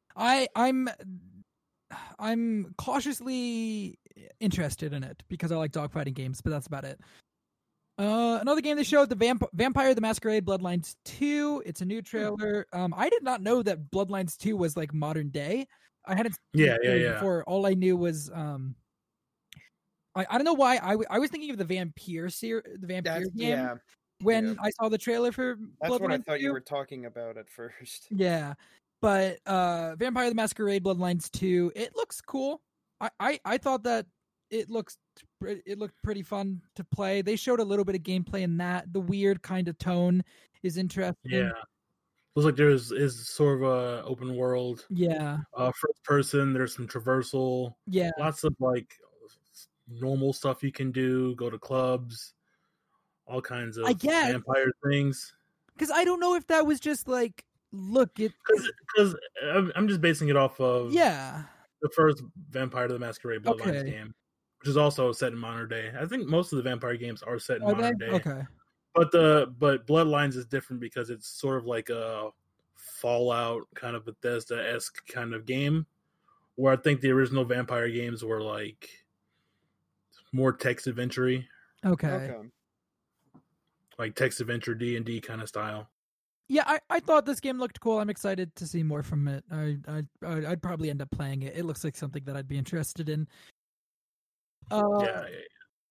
I'm cautiously interested in it because I like dogfighting games, but that's about it. Another game they showed, the Vampire the Masquerade Bloodlines 2. It's a new trailer. I did not know that Bloodlines 2 was like modern day. I hadn't seen it before. All I knew was I don't know why I was thinking of the Vampire game. Yeah. When I saw the trailer for That's Bloodlines what I thought 2. you were talking about at first. Yeah. But Vampire the Masquerade Bloodlines 2, it looks cool. I thought that it looked pretty fun to play. They showed a little bit of gameplay in that. The weird kind of tone is interesting. Yeah. Looks like there's sort of a open world. Yeah. First person, there's some traversal. Yeah. Lots of like normal stuff you can do, go to clubs, all kinds of vampire things. Because I don't know if that was just like, look, because I'm just basing it off of the first Vampire the Masquerade Bloodlines game, which is also set in modern day. I think most of the vampire games are set in modern day. Okay. But Bloodlines is different because it's sort of like a Fallout kind of Bethesda-esque kind of game, where I think the original vampire games were like more text adventure-y. Okay. Like text adventure D&D kind of style. Yeah, I thought this game looked cool. I'm excited to see more from it. I'd probably end up playing it. It looks like something that I'd be interested in. The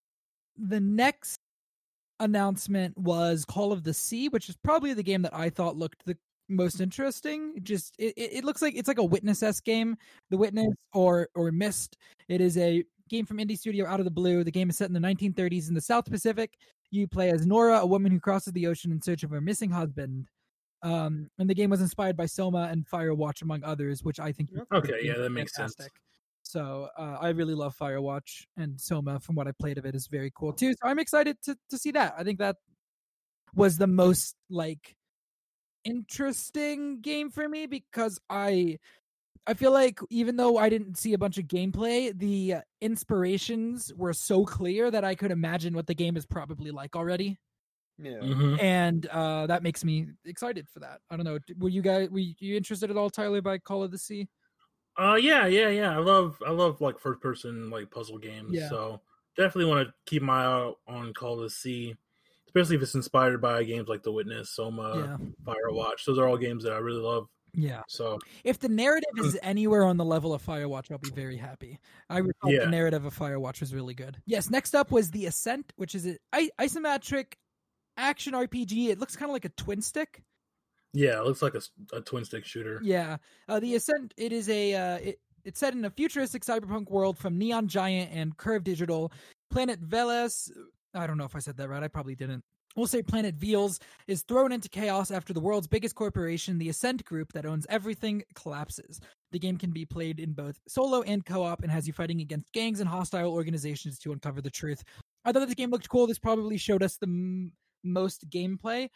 next announcement was Call of the Sea, which is probably the game that I thought looked the most interesting. Just it looks like it's like a Witness-esque game. The Witness or Myst. It is a game from indie studio Out of the Blue. The game is set in the 1930s in the South Pacific. You play as Nora, a woman who crosses the ocean in search of her missing husband. And the game was inspired by Soma and Firewatch, among others, which I think that makes sense. So I really love Firewatch, and Soma, from what I played of it, is very cool too. So I'm excited to see that. I think that was the most like interesting game for me, because I feel like even though I didn't see a bunch of gameplay, the inspirations were so clear that I could imagine what the game is probably like already. Yeah. Mm-hmm. And that makes me excited for that. I don't know. Were you interested at all, Tyler, by Call of the Sea? Yeah. I love like first person like puzzle games. Yeah. So definitely want to keep my eye out on Call of the Sea, especially if it's inspired by games like The Witness, Soma, Firewatch. Those are all games that I really love. Yeah. So if the narrative is anywhere on the level of Firewatch, I'll be very happy. I recall the narrative of Firewatch was really good. Yes. Next up was The Ascent, which is an isometric action RPG. It looks kind of like a twin stick. Yeah, it looks like a twin stick shooter. Yeah. The Ascent, it is it's set in a futuristic cyberpunk world from Neon Giant and Curve Digital. Planet Veles, I don't know if I said that right. I probably didn't. We'll say Planet Veles is thrown into chaos after the world's biggest corporation, the Ascent Group, that owns everything, collapses. The game can be played in both solo and co-op and has you fighting against gangs and hostile organizations to uncover the truth. I thought this game looked cool. This probably showed us the most gameplay.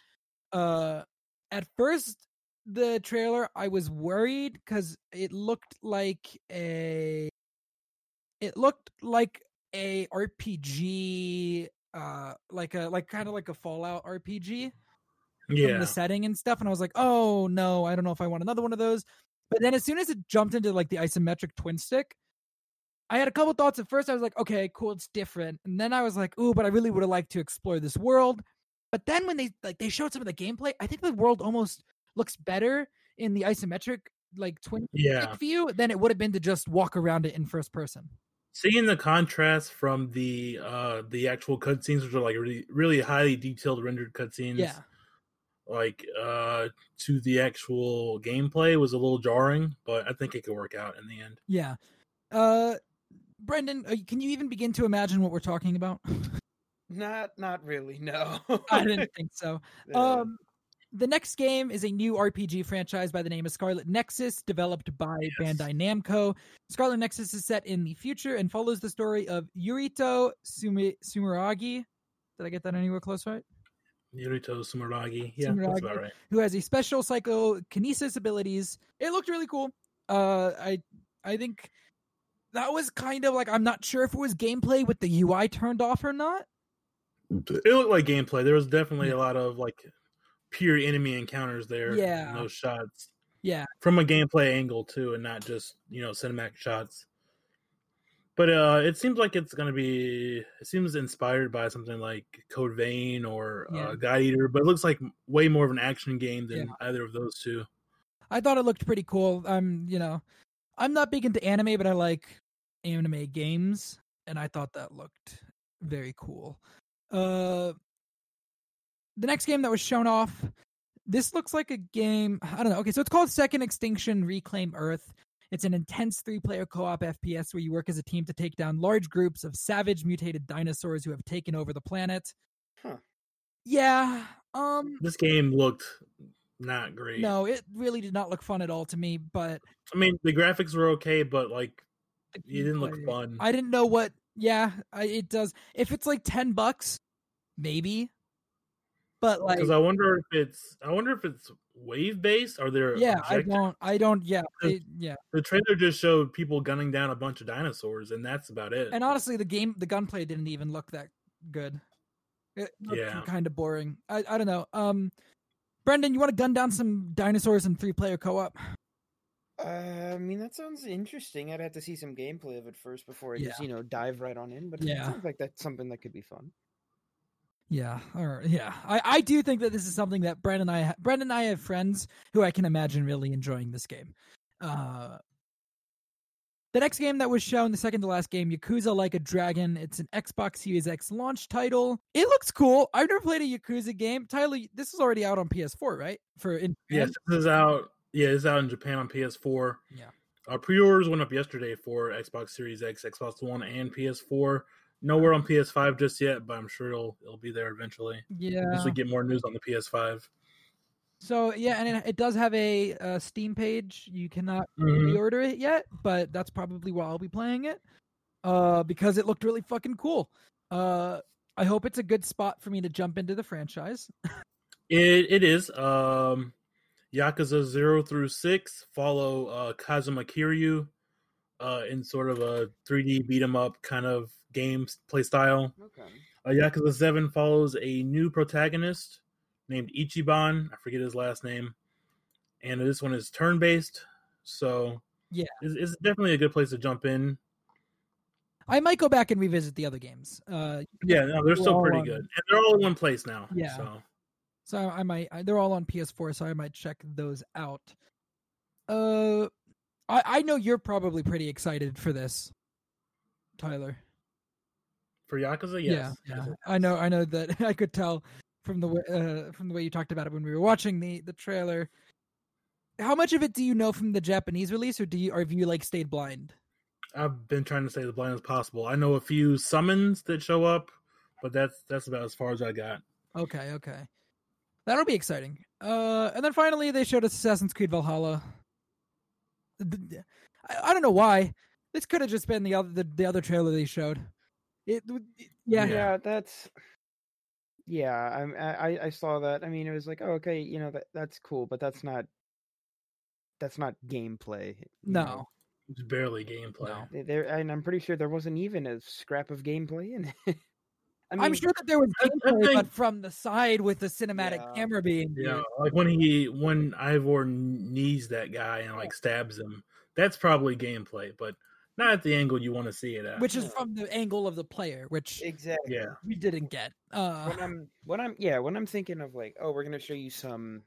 At first, the trailer, I was worried because it looked like a RPG like kind of like a Fallout RPG. Yeah. From the setting and stuff, and I was like, oh no, I don't know if I want another one of those. But then as soon as it jumped into like the isometric twin stick, I had a couple thoughts. At first I was like, okay, cool, it's different. And then I was like, ooh, but I really would have liked to explore this world. But then when they showed some of the gameplay, I think the world almost looks better in the isometric like twin stick view than it would have been to just walk around it in first person. Seeing the contrast from the actual cutscenes, which are like really, really highly detailed rendered cutscenes. Yeah. Like to the actual gameplay was a little jarring, but I think it could work out in the end. Yeah. Brendan, can you even begin to imagine what we're talking about? Not really, no. I didn't think so. Yeah. The next game is a new RPG franchise by the name of Scarlet Nexus, developed by Bandai Namco. Scarlet Nexus is set in the future and follows the story of Yurito Sumeragi. Did I get that anywhere close, right? Yurito Sumeragi. Yeah, that's about right. Who has a special psychokinesis abilities. It looked really cool. I think that was kind of like, I'm not sure if it was gameplay with the UI turned off or not. It looked like gameplay. There was definitely a lot of like pure enemy encounters there. Yeah. In those shots. Yeah. From a gameplay angle too, and not just, cinematic shots. But it seems like it seems inspired by something like Code Vein or God Eater, but it looks like way more of an action game than either of those two. I thought it looked pretty cool. I'm not big into anime, but I like anime games, and I thought that looked very cool. The next game that was shown off, this looks like a game, I don't know. Okay, so it's called Second Extinction Reclaim Earth. It's an intense 3-player co-op FPS where you work as a team to take down large groups of savage mutated dinosaurs who have taken over the planet. Huh. Yeah. This game looked not great. No, it really did not look fun at all to me, but I mean, the graphics were okay, but like it didn't look fun. I didn't know what it does. If it's like $10, maybe. But like, because I wonder if it's wave based. Are there? Yeah, objectives? I don't. Yeah, The trailer just showed people gunning down a bunch of dinosaurs, and that's about it. And honestly, the gunplay didn't even look that good. It looked kind of boring. I don't know. Brendan, you want to gun down some dinosaurs in 3-player co-op? I mean, that sounds interesting. I'd have to see some gameplay of it first before I just dive right on in. But it sounds like that's something that could be fun. Yeah, I do think that this is something that Brendan and I have friends who I can imagine really enjoying this game. The next game that was shown, the second to last game, Yakuza Like a Dragon. It's an Xbox Series X launch title. It looks cool. I've never played a Yakuza game. Tyler, this is already out on PS4, right? Yes, this is out. Yeah, it's out in Japan on PS4. Yeah. Pre-orders went up yesterday for Xbox Series X, Xbox One, and PS4. Nowhere on PS5 just yet, but I'm sure it'll be there eventually. Yeah. Once we get more news on the PS5. So, yeah, and it does have a Steam page. You cannot pre-order it yet, but that's probably why I'll be playing it, because it looked really fucking cool. I hope it's a good spot for me to jump into the franchise. It is. Yakuza 0 through 6 follow Kazuma Kiryu in sort of a 3D beat-em-up kind of game play style. Okay. Yakuza 7 follows a new protagonist named Ichiban. I forget his last name. And this one is turn-based, so it's definitely a good place to jump in. I might go back and revisit the other games. They're still pretty good. And they're all in one place now. Yeah. So I might. They're all on PS4, so I might check those out. I know you're probably pretty excited for this, Tyler. For Yakuza, yes. Yeah. I know that I could tell from the way you talked about it when we were watching the trailer. How much of it do you know from the Japanese release, or have you like stayed blind? I've been trying to stay as blind as possible. I know a few summons that show up, but that's about as far as I got. Okay. That'll be exciting. And then finally they showed us Assassin's Creed Valhalla. I don't know why. This could have just been the other trailer they showed. I saw that. I mean, it was like, oh, okay, that's cool, but that's not gameplay. No, it's barely gameplay. No. And I'm pretty sure there wasn't even a scrap of gameplay in it. I'm sure that there was I gameplay, think- but from the side with the cinematic Yeah. camera being Yeah, used. like when Ivor knees that guy and like stabs him, that's probably gameplay, but not at the angle you want to see it at. Which is from the angle of the player, which Exactly. Yeah. we didn't get. When I'm thinking of like, oh, we're gonna show you some,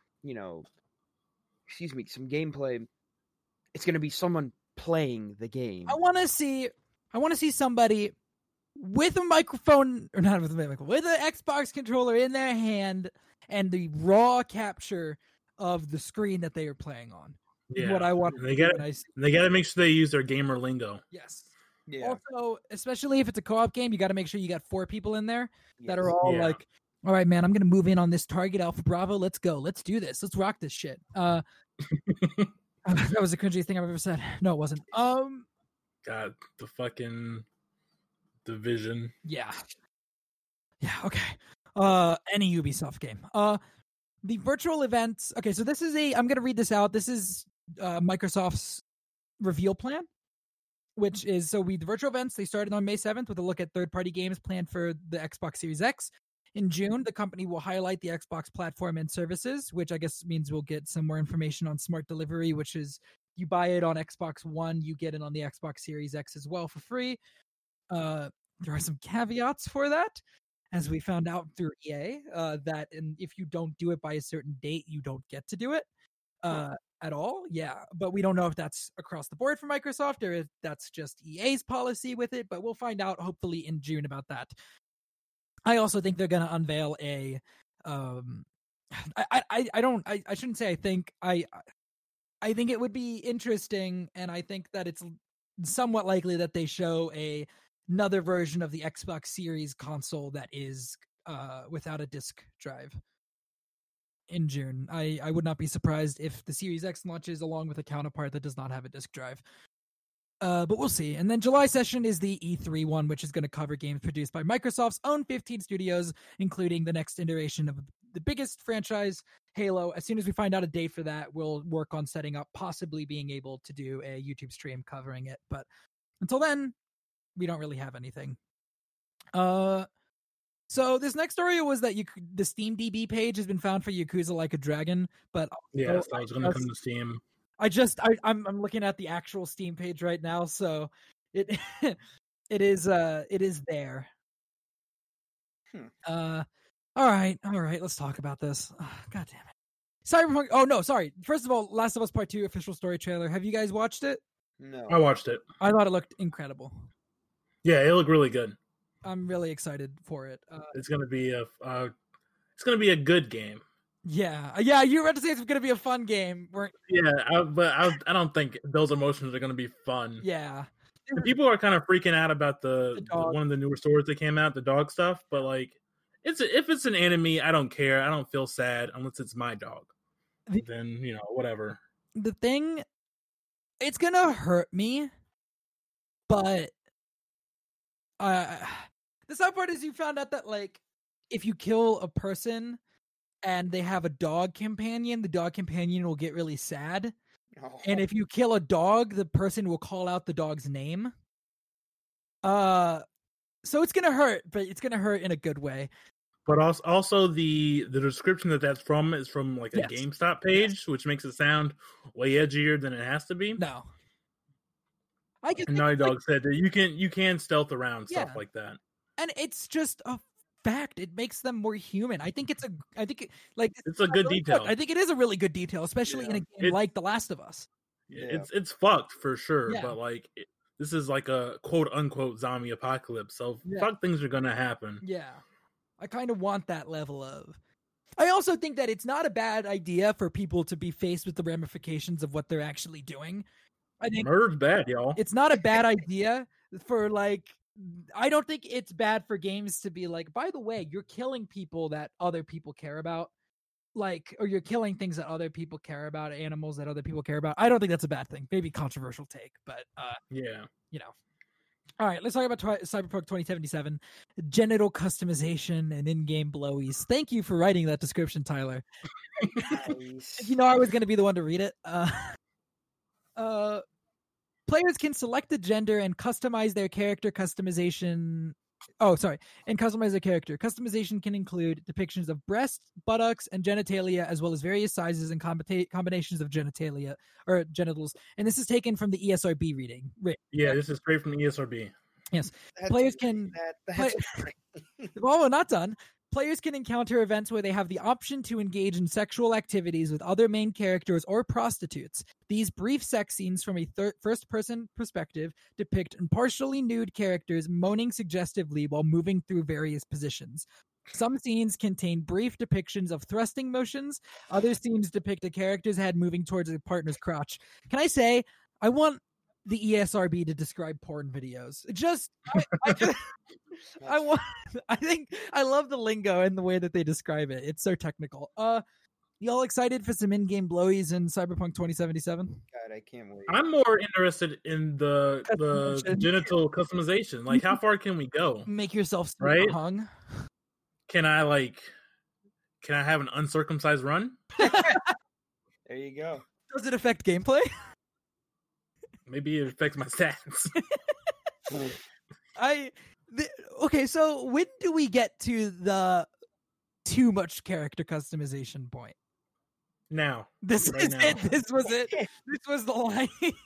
some gameplay. It's gonna be someone playing the game. I want to see somebody with a microphone, or not with a microphone, with an Xbox controller in their hand and the raw capture of the screen that they are playing on. Yeah. What I want. And they got to make sure they use their gamer lingo. Yes. Yeah. Also, especially if it's a co-op game, you got to make sure you got 4 people in there that are all Yeah. like, "All right, man, I'm gonna move in on this target, Alpha Bravo. Let's go. Let's do this. Let's rock this shit." That was the cringiest thing I've ever said. No, it wasn't. God, the fucking Division. Yeah. Okay. Any Ubisoft game. The virtual events. Okay, so this is I'm gonna read this out. This is Microsoft's reveal plan, which is the virtual events. They started on May 7th with a look at third-party games planned for the Xbox Series X. In June, the company will highlight the Xbox platform and services, which I guess means we'll get some more information on Smart Delivery, which is you buy it on Xbox One, you get it on the Xbox Series X as well for free. There are some caveats for that, as we found out through EA, that if you don't do it by a certain date, you don't get to do it at all. Yeah, but we don't know if that's across the board for Microsoft or if that's just EA's policy with it, but we'll find out hopefully in June about that. I also think they're going to unveil a I shouldn't say I think it would be interesting, and I think that it's somewhat likely that they show another version of the Xbox Series console that is without a disc drive in June. I would not be surprised if the Series X launches along with a counterpart that does not have a disc drive. But we'll see. And then July session is the E3 one, which is going to cover games produced by Microsoft's own 15 studios, including the next iteration of the biggest franchise, Halo. As soon as we find out a date for that, we'll work on setting up possibly being able to do a YouTube stream covering it. But until then, we don't really have anything. So this next story was that the Steam DB page has been found for Yakuza Like a Dragon, but Yeah, so it's going to come to Steam. I'm looking at the actual Steam page right now, so it is there. All right, let's talk about this. Oh, God damn it. Cyberpunk. Oh no, sorry. First of all, Last of Us Part 2 official story trailer. Have you guys watched it? No. I watched it. I thought it looked incredible. Yeah, it looked really good. I'm really excited for it. It's going to be a good game. Yeah. You were about to say it's going to be a fun game. But I don't think those emotions are going to be fun. Yeah. And people are kind of freaking out about the dog. one of the newer stories that came out, the dog stuff. But like, if it's an enemy, I don't care. I don't feel sad unless it's my dog. Then whatever. The thing, it's going to hurt me, but the sad part is you found out that like if you kill a person and they have a dog companion, the dog companion will get really sad. Oh. And if you kill a dog, the person will call out the dog's name. So it's gonna hurt, but it's gonna hurt in a good way. But also the description that's from is from like a Yes. GameStop page, which makes it sound way edgier than it has to be. No. I just And Naughty Dog said that you can stealth around stuff Yeah. like that. and it's just a fact. It makes them more human. I think it's a good detail. I think it is a really good detail, especially in a game like The Last of Us. Yeah. It's fucked for sure, Yeah. but like this is like a quote unquote zombie apocalypse, so Yeah. fuck things are gonna happen. Yeah. I kind of want that level of. I also think that it's not a bad idea for people to be faced with the ramifications of what they're actually doing. I think Murder's bad, y'all. it's not a bad idea for like. I don't think it's bad for games to be like, by the way, you're killing people that other people care about, like, or you're killing things that other people care about, animals that other people care about. I don't think that's a bad thing. Maybe controversial take, but Yeah. All right, let's talk about Cyberpunk 2077, genital customization and in-game blowies. Thank you for writing that description, Tyler. Nice. You know I was going to be the one to read it. Players can select the gender and customize their character customization And customize a character. Customization can include depictions of breasts, buttocks, and genitalia, as well as various sizes and combinations of genitalia or genitals. And this is taken from the ESRB reading. Yeah, this is straight from the ESRB. Yes. Players can... Well, we're not done. Players can encounter events where they have the option to engage in sexual activities with other main characters or prostitutes. These brief sex scenes from a first-person perspective depict partially nude characters moaning suggestively while moving through various positions. Some scenes contain brief depictions of thrusting motions. Other scenes depict a character's head moving towards a partner's crotch. Can I say, I want the ESRB to describe porn videos. I think I love the lingo and the way that they describe it. It's so technical. Y'all excited for some in-game blowies in Cyberpunk 2077? God, I can't wait. I'm more interested in the genital customization. Like, how far can we go? Make yourself super right? hung. Can I have an uncircumcised run? There you go. Does it affect gameplay? Maybe it affects my stats. Okay, so when do we get to the too much character customization point? Now. This is it. This was it. This was the line.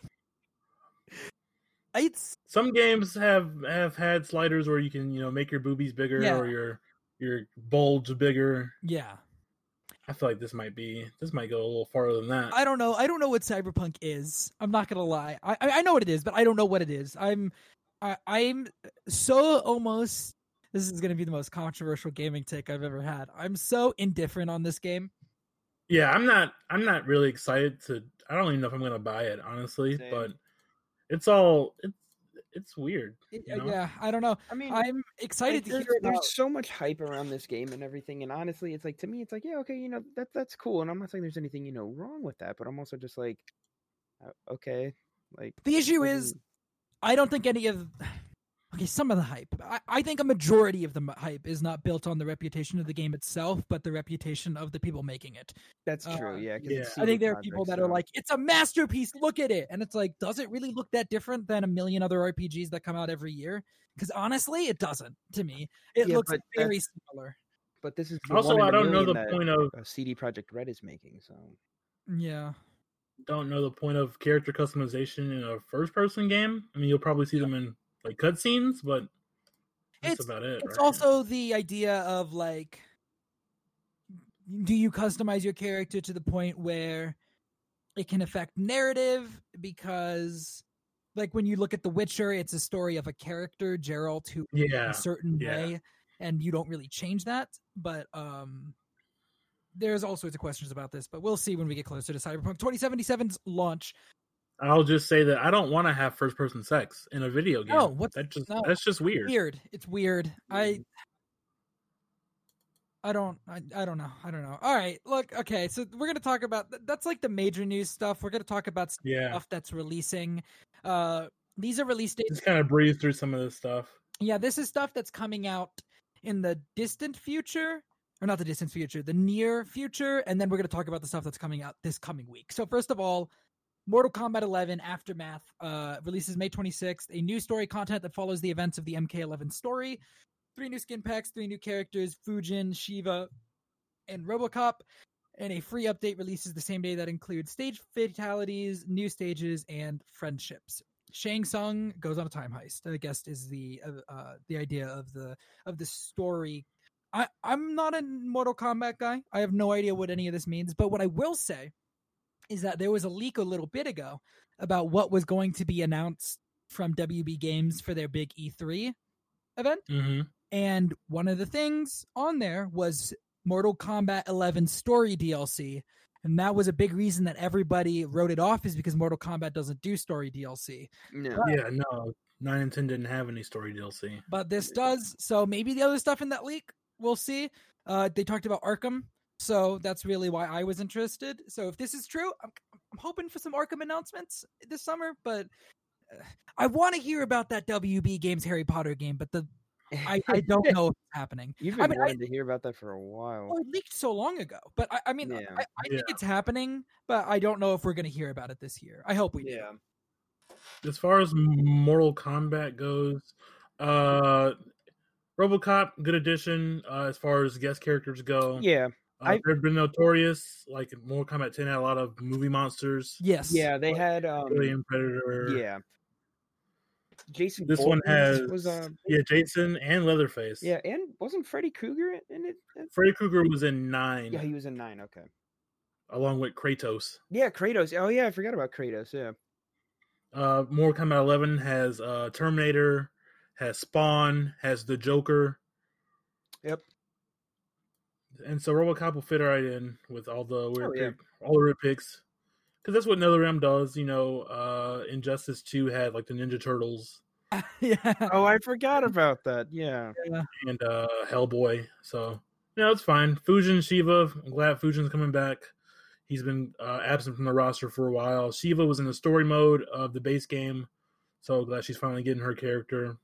Some games have had sliders where you can, make your boobies bigger or your bulge bigger. Yeah. I feel like this might go a little farther than that. I don't know what Cyberpunk is. I'm not gonna lie. I know what it is, but I don't know what it is. I'm so almost. This is gonna be the most controversial gaming take I've ever had. I'm so indifferent on this game. Yeah, I'm not really excited to. I don't even know if I'm gonna buy it, honestly. Same. But it's weird. Yeah, I don't know. I mean, I'm excited to hear there's so much hype around this game and everything, and honestly, it's like, to me, it's like, yeah, okay, that's cool, and I'm not saying there's anything wrong with that, but I'm also just like, okay, like the issue is, I don't think any of. Okay, some of the hype. I think a majority of the hype is not built on the reputation of the game itself, but the reputation of the people making it. That's true, yeah. I think there are people that are like, it's a masterpiece, look at it! And it's like, does it really look that different than a million other RPGs that come out every year? Because honestly, it doesn't, to me. It looks very similar. But this is also, I don't know the point of CD Projekt Red is making, so... Yeah. Don't know the point of character customization in a first-person game. I mean, you'll probably see them in like cutscenes, but that's about it. It's also the idea of like, do you customize your character to the point where it can affect narrative? Because, like, when you look at The Witcher, it's a story of a character, Geralt, who is a certain way, and you don't really change that. But there's all sorts of questions about this. But we'll see when we get closer to Cyberpunk 2077's launch. I'll just say that I don't want to have first-person sex in a video game. No, that's just weird. It's weird. I don't know. All right, look. Okay, so we're gonna talk about that's like the major news stuff. We're gonna talk about stuff that's releasing. These are release dates. Just kind of breeze through some of this stuff. Yeah, this is stuff that's coming out in the distant future. Or not the distant future, the near future. And then we're going to talk about the stuff that's coming out this coming week. So first of all, Mortal Kombat 11 Aftermath releases May 26th. A new story content that follows the events of the MK11 story. 3 new skin packs, 3 new characters, Fujin, Shiva, and Robocop. And a free update releases the same day that includes stage fatalities, new stages, and friendships. Shang Tsung goes on a time heist, I guess, is the idea of the story. I'm not a Mortal Kombat guy. I have no idea what any of this means. But what I will say is that there was a leak a little bit ago about what was going to be announced from WB Games for their big E3 event. Mm-hmm. And one of the things on there was Mortal Kombat 11 story DLC. And that was a big reason that everybody wrote it off, is because Mortal Kombat doesn't do story DLC. No. Yeah, no. 9 and 10 didn't have any story DLC. But this does. So maybe the other stuff in that leak, we'll see. They talked about Arkham. So that's really why I was interested. So if this is true, I'm hoping for some Arkham announcements this summer. But I want to hear about that WB Games Harry Potter game. But I don't know if it's happening. You've been wanting to hear about that for a while. Well, it leaked so long ago. But I think it's happening. But I don't know if we're going to hear about it this year. I hope we do. As far as Mortal Kombat goes, RoboCop, good addition as far as guest characters go. Yeah. They've been notorious. Like Mortal Kombat 10 had a lot of movie monsters. Yes. Yeah, they had Alien, Predator. yeah. Jason. This one has was Jason and Leatherface. Yeah, and wasn't Freddy Krueger in it? Freddy Krueger was in 9. Yeah, he was in 9. Okay. Along with Kratos. Yeah, Kratos. Oh yeah, I forgot about Kratos. Yeah. Mortal Kombat 11 has Terminator, has Spawn, has the Joker. Yep. And so RoboCop will fit right in with all the weird, all the weird picks, because that's what NetherRealm does. Injustice 2 had like the Ninja Turtles. Yeah. Oh, I forgot about that. Yeah. And Hellboy. So it's fine. Fujin Shiva. I'm glad Fujin's coming back. He's been absent from the roster for a while. Shiva was in the story mode of the base game, so glad she's finally getting her character.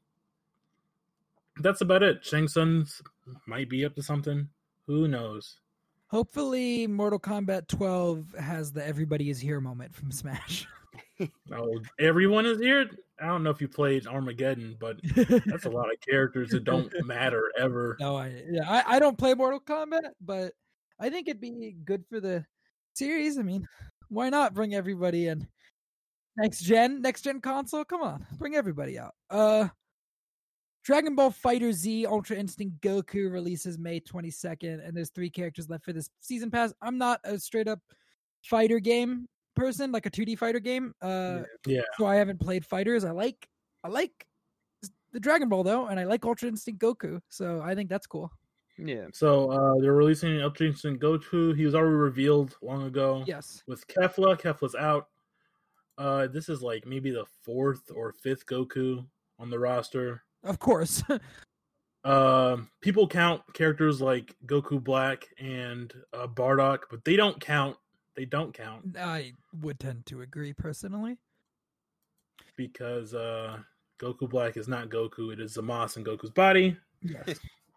That's about it. Shang Tsung might be up to something. Who knows? Hopefully, Mortal Kombat 12 has the "Everybody Is Here" moment from Smash. Oh, everyone is here. I don't know if you played Armageddon, but that's a lot of characters that don't matter ever. No, I don't play Mortal Kombat, but I think it'd be good for the series. I mean, why not bring everybody in? Next gen console. Come on, bring everybody out. Dragon Ball Fighter Z Ultra Instinct Goku releases May 22nd, and there's 3 characters left for this season pass. I'm not a straight up fighter game person, like a 2D fighter game. So I haven't played fighters. I like the Dragon Ball though, and I like Ultra Instinct Goku, so I think that's cool. Yeah. So they're releasing Ultra Instinct Goku. He was already revealed long ago. Yes. With Kefla. Kefla's out. This is like maybe the 4th or 5th Goku on the roster. Of course. People count characters like Goku Black and Bardock, but they don't count. I would tend to agree personally. Because Goku Black is not Goku. It is Zamasu in Goku's body. Yes.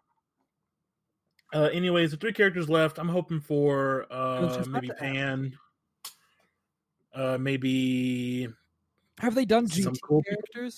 Anyways, the 3 characters left. I'm hoping for maybe Pan. Maybe. Have they done GT cool characters?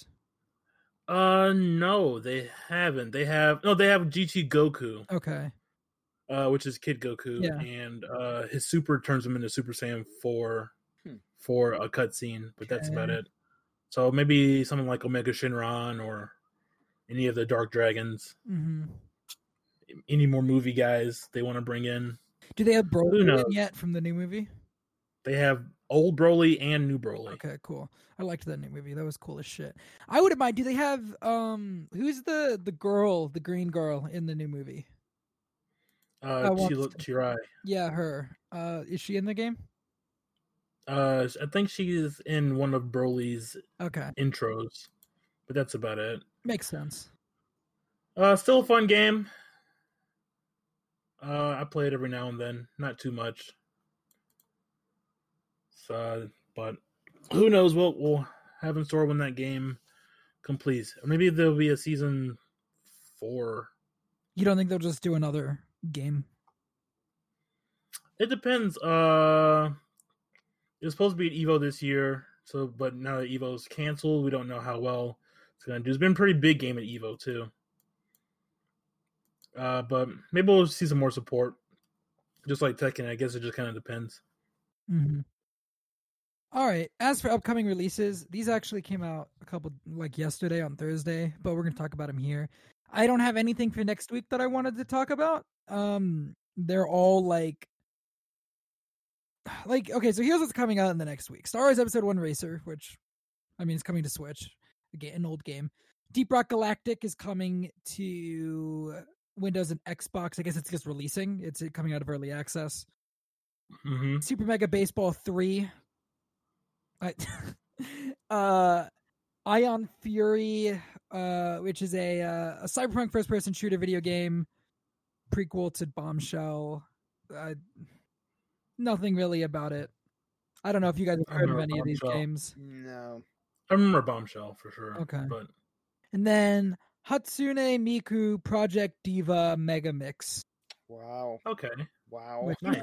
No, they haven't. They have GT Goku. Okay. Which is Kid Goku, and his super turns him into Super Saiyan 4 for a cutscene, but that's about it. So maybe something like Omega Shinron or any of the Dark Dragons. Mm-hmm. Any more movie guys they want to bring in. Do they have Broly yet from the new movie? They have old Broly and new Broly. Okay, cool. I liked that new movie. That was cool as shit. I wouldn't mind. Do they have who's the girl, the green girl in the new movie? Chirai. Yeah, her. Is she in the game? I think she is in one of Broly's intros, but that's about it. Makes sense. Still a fun game. I play it every now and then, not too much. So, but who knows what we'll have in store when that game completes? Or maybe there'll be a season 4. You don't think they'll just do another game? It depends. It was supposed to be at EVO this year, but now that EVO's canceled, we don't know how well it's going to do. It's been a pretty big game at EVO too. But maybe we'll see some more support. Just like Tekken, I guess it just kind of depends. Mm-hmm. All right. As for upcoming releases, these actually came out yesterday on Thursday, but we're going to talk about them here. I don't have anything for next week that I wanted to talk about. They're all okay, so here's what's coming out in the next week. Star Wars Episode 1 Racer, which, I mean, it's coming to Switch. An old game. Deep Rock Galactic is coming to Windows and Xbox. I guess it's just releasing. It's coming out of early access. Mm-hmm. Super Mega Baseball 3. Ion Fury, which is a cyberpunk first-person shooter video game, prequel to Bombshell. Nothing really about it. I don't know if you guys have heard of any of these games. No. I remember Bombshell for sure. Okay. But... And then Hatsune Miku Project Diva Mega Mix. Wow. Okay. Wow. Nice.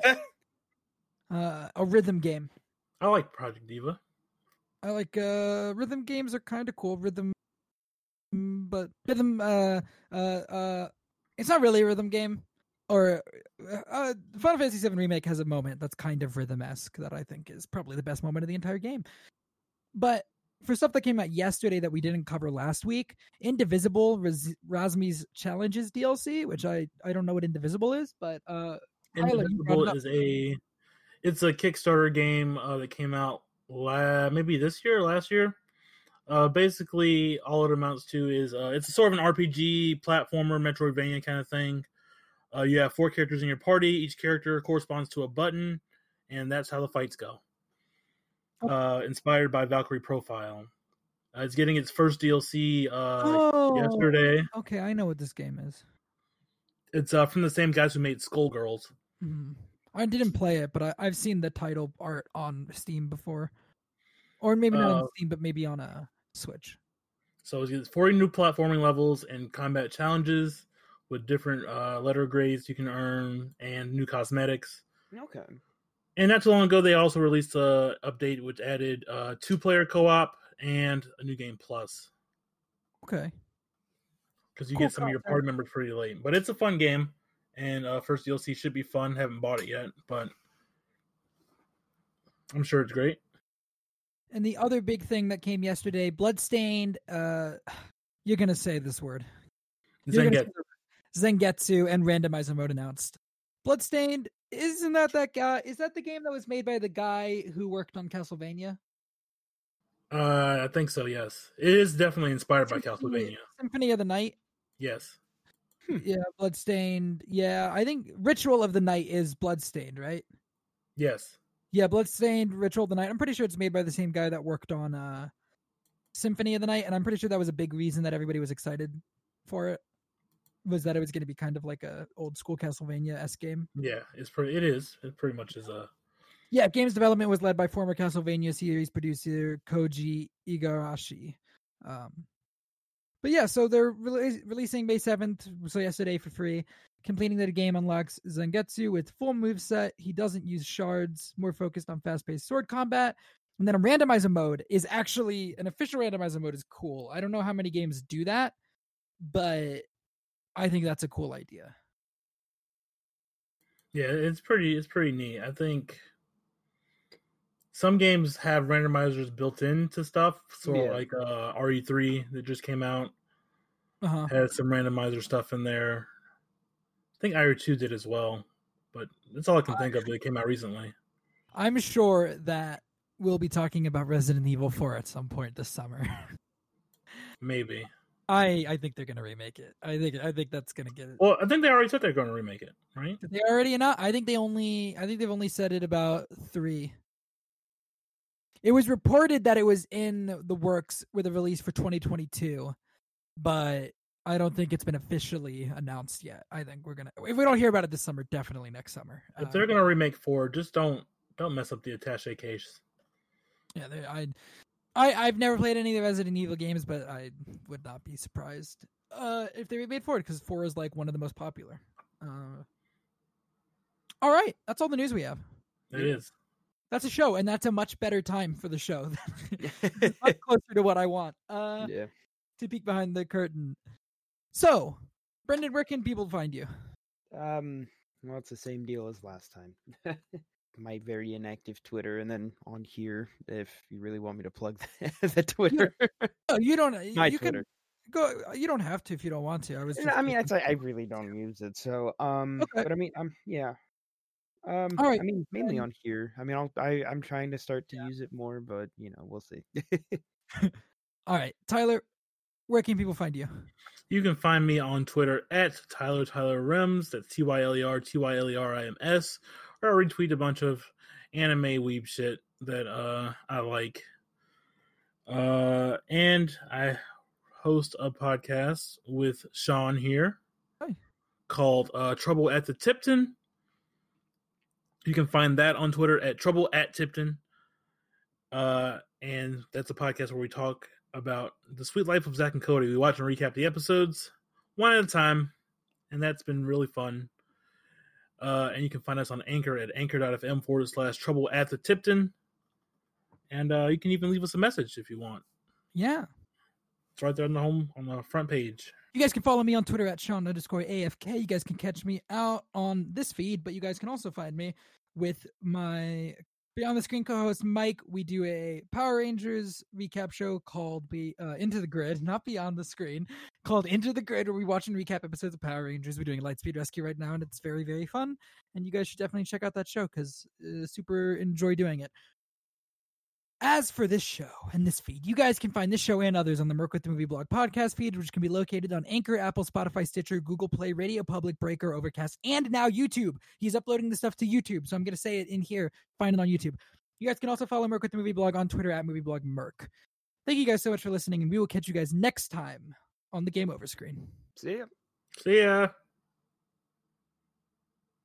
A rhythm game. I like Project Diva. I like rhythm games are kind of cool. Rhythm but rhythm. It's not really a rhythm game. Or Final Fantasy VII Remake has a moment that's kind of rhythm-esque that I think is probably the best moment of the entire game. But for stuff that came out yesterday that we didn't cover last week, Indivisible, Razmi's Challenges DLC, which I don't know what Indivisible is, but Indivisible is it's a Kickstarter game that came out maybe this year or last year. Basically, all it amounts to is it's a sort of an RPG platformer, Metroidvania kind of thing. You have 4 characters in your party. Each character corresponds to a button, and that's how the fights go. Inspired by Valkyrie Profile. It's getting its first DLC yesterday. Okay, I know what this game is. It's from the same guys who made Skullgirls. Mm-hmm. I didn't play it, but I've seen the title art on Steam before. Or maybe not on Steam, but maybe on a Switch. So it's 40 new platforming levels and combat challenges with different letter grades you can earn and new cosmetics. Okay. And not too long ago, they also released an update which added 2-player co-op and a new game plus. Okay. Because you get some of your party members pretty late. But it's a fun game, and first DLC should be fun. Haven't bought it yet, but I'm sure it's great. And the other big thing that came yesterday, Bloodstained, you're going to say this word. Zangetsu and Randomizer Mode announced. Bloodstained, isn't that guy? Is that the game that was made by the guy who worked on Castlevania? I think so, yes. It is definitely inspired by Castlevania. Symphony of the Night? Yes. Yeah, Bloodstained. Yeah, I think Ritual of the Night is Bloodstained, right? Yes. Yeah, Bloodstained, Ritual of the Night. I'm pretty sure it's made by the same guy that worked on Symphony of the Night, and I'm pretty sure that was a big reason that everybody was excited for it. Was that it was going to be kind of like a old school Castlevania-esque game. Yeah, it is. It pretty much is a... Yeah, games development was led by former Castlevania series producer Koji Igarashi. But yeah, so they're releasing May 7th, so yesterday, for free. Completing the game unlocks Zangetsu with full moveset. He doesn't use shards, more focused on fast-paced sword combat. And then a randomizer mode is actually... An official randomizer mode is cool. I don't know how many games do that, but... I think that's a cool idea. Yeah, it's pretty neat. I think some games have randomizers built into stuff. So like RE3 that just came out has some randomizer stuff in there. I think IR2 did as well, but that's all I can think of that came out recently. I'm sure that we'll be talking about Resident Evil 4 at some point this summer. Maybe. I think they're going to remake it. I think that's going to get it. Well, I think they already said they're going to remake it, right? Did they already not? I think they've only said it about 3. It was reported that it was in the works with a release for 2022, but I don't think it's been officially announced yet. I think if we don't hear about it this summer, definitely next summer. If they're going to remake 4, just don't mess up the attaché case. Yeah, I've never played any of the Resident Evil games, but I would not be surprised if they remade 4, because 4 is like one of the most popular. All right, that's all the news we have. It is. That's a show, and that's a much better time for the show. Much closer to what I want. To peek behind the curtain. So, Brendan, where can people find you? Well, it's the same deal as last time. My very inactive Twitter, and then on here, if you really want me to plug the Twitter. You don't. My you Twitter. Can go. You don't have to if you don't want to. I mean, I really don't use it. So, okay. But I mean, yeah. All right. I mean, mainly on here. I mean, I'm trying to start to use it more, but we'll see. All right, Tyler, where can people find you? You can find me on Twitter at Tyler Rims. That's TYLERTYLERIMS. Or I retweet a bunch of anime weeb shit that I like. And I host a podcast with Sean here called Trouble at the Tipton. You can find that on Twitter at Trouble at Tipton. And that's a podcast where we talk about the sweet life of Zach and Cody. We watch and recap the episodes one at a time, and that's been really fun. And you can find us on Anchor at anchor.fm/Trouble at the Tipton. And you can even leave us a message if you want. Yeah. It's right there on the front page. You guys can follow me on Twitter at Sean_AFK. You guys can catch me out on this feed, but you guys can also find me with my Beyond the Screen co-host Mike. We do a Power Rangers recap show called Into the Grid, not Beyond the Screen, called Into the Grid, where we watch and recap episodes of Power Rangers. We're doing Lightspeed Rescue right now, and it's very, very fun. And you guys should definitely check out that show because super enjoy doing it. As for this show and this feed, you guys can find this show and others on the Merc with the Movie Blog podcast feed, which can be located on Anchor, Apple, Spotify, Stitcher, Google Play, Radio Public, Breaker, Overcast, and now YouTube. He's uploading the stuff to YouTube, so I'm going to say it in here. Find it on YouTube. You guys can also follow Merc with the Movie Blog on Twitter at MovieBlogMerc. Thank you guys so much for listening, and we will catch you guys next time on the Game Over Screen. See ya. See ya.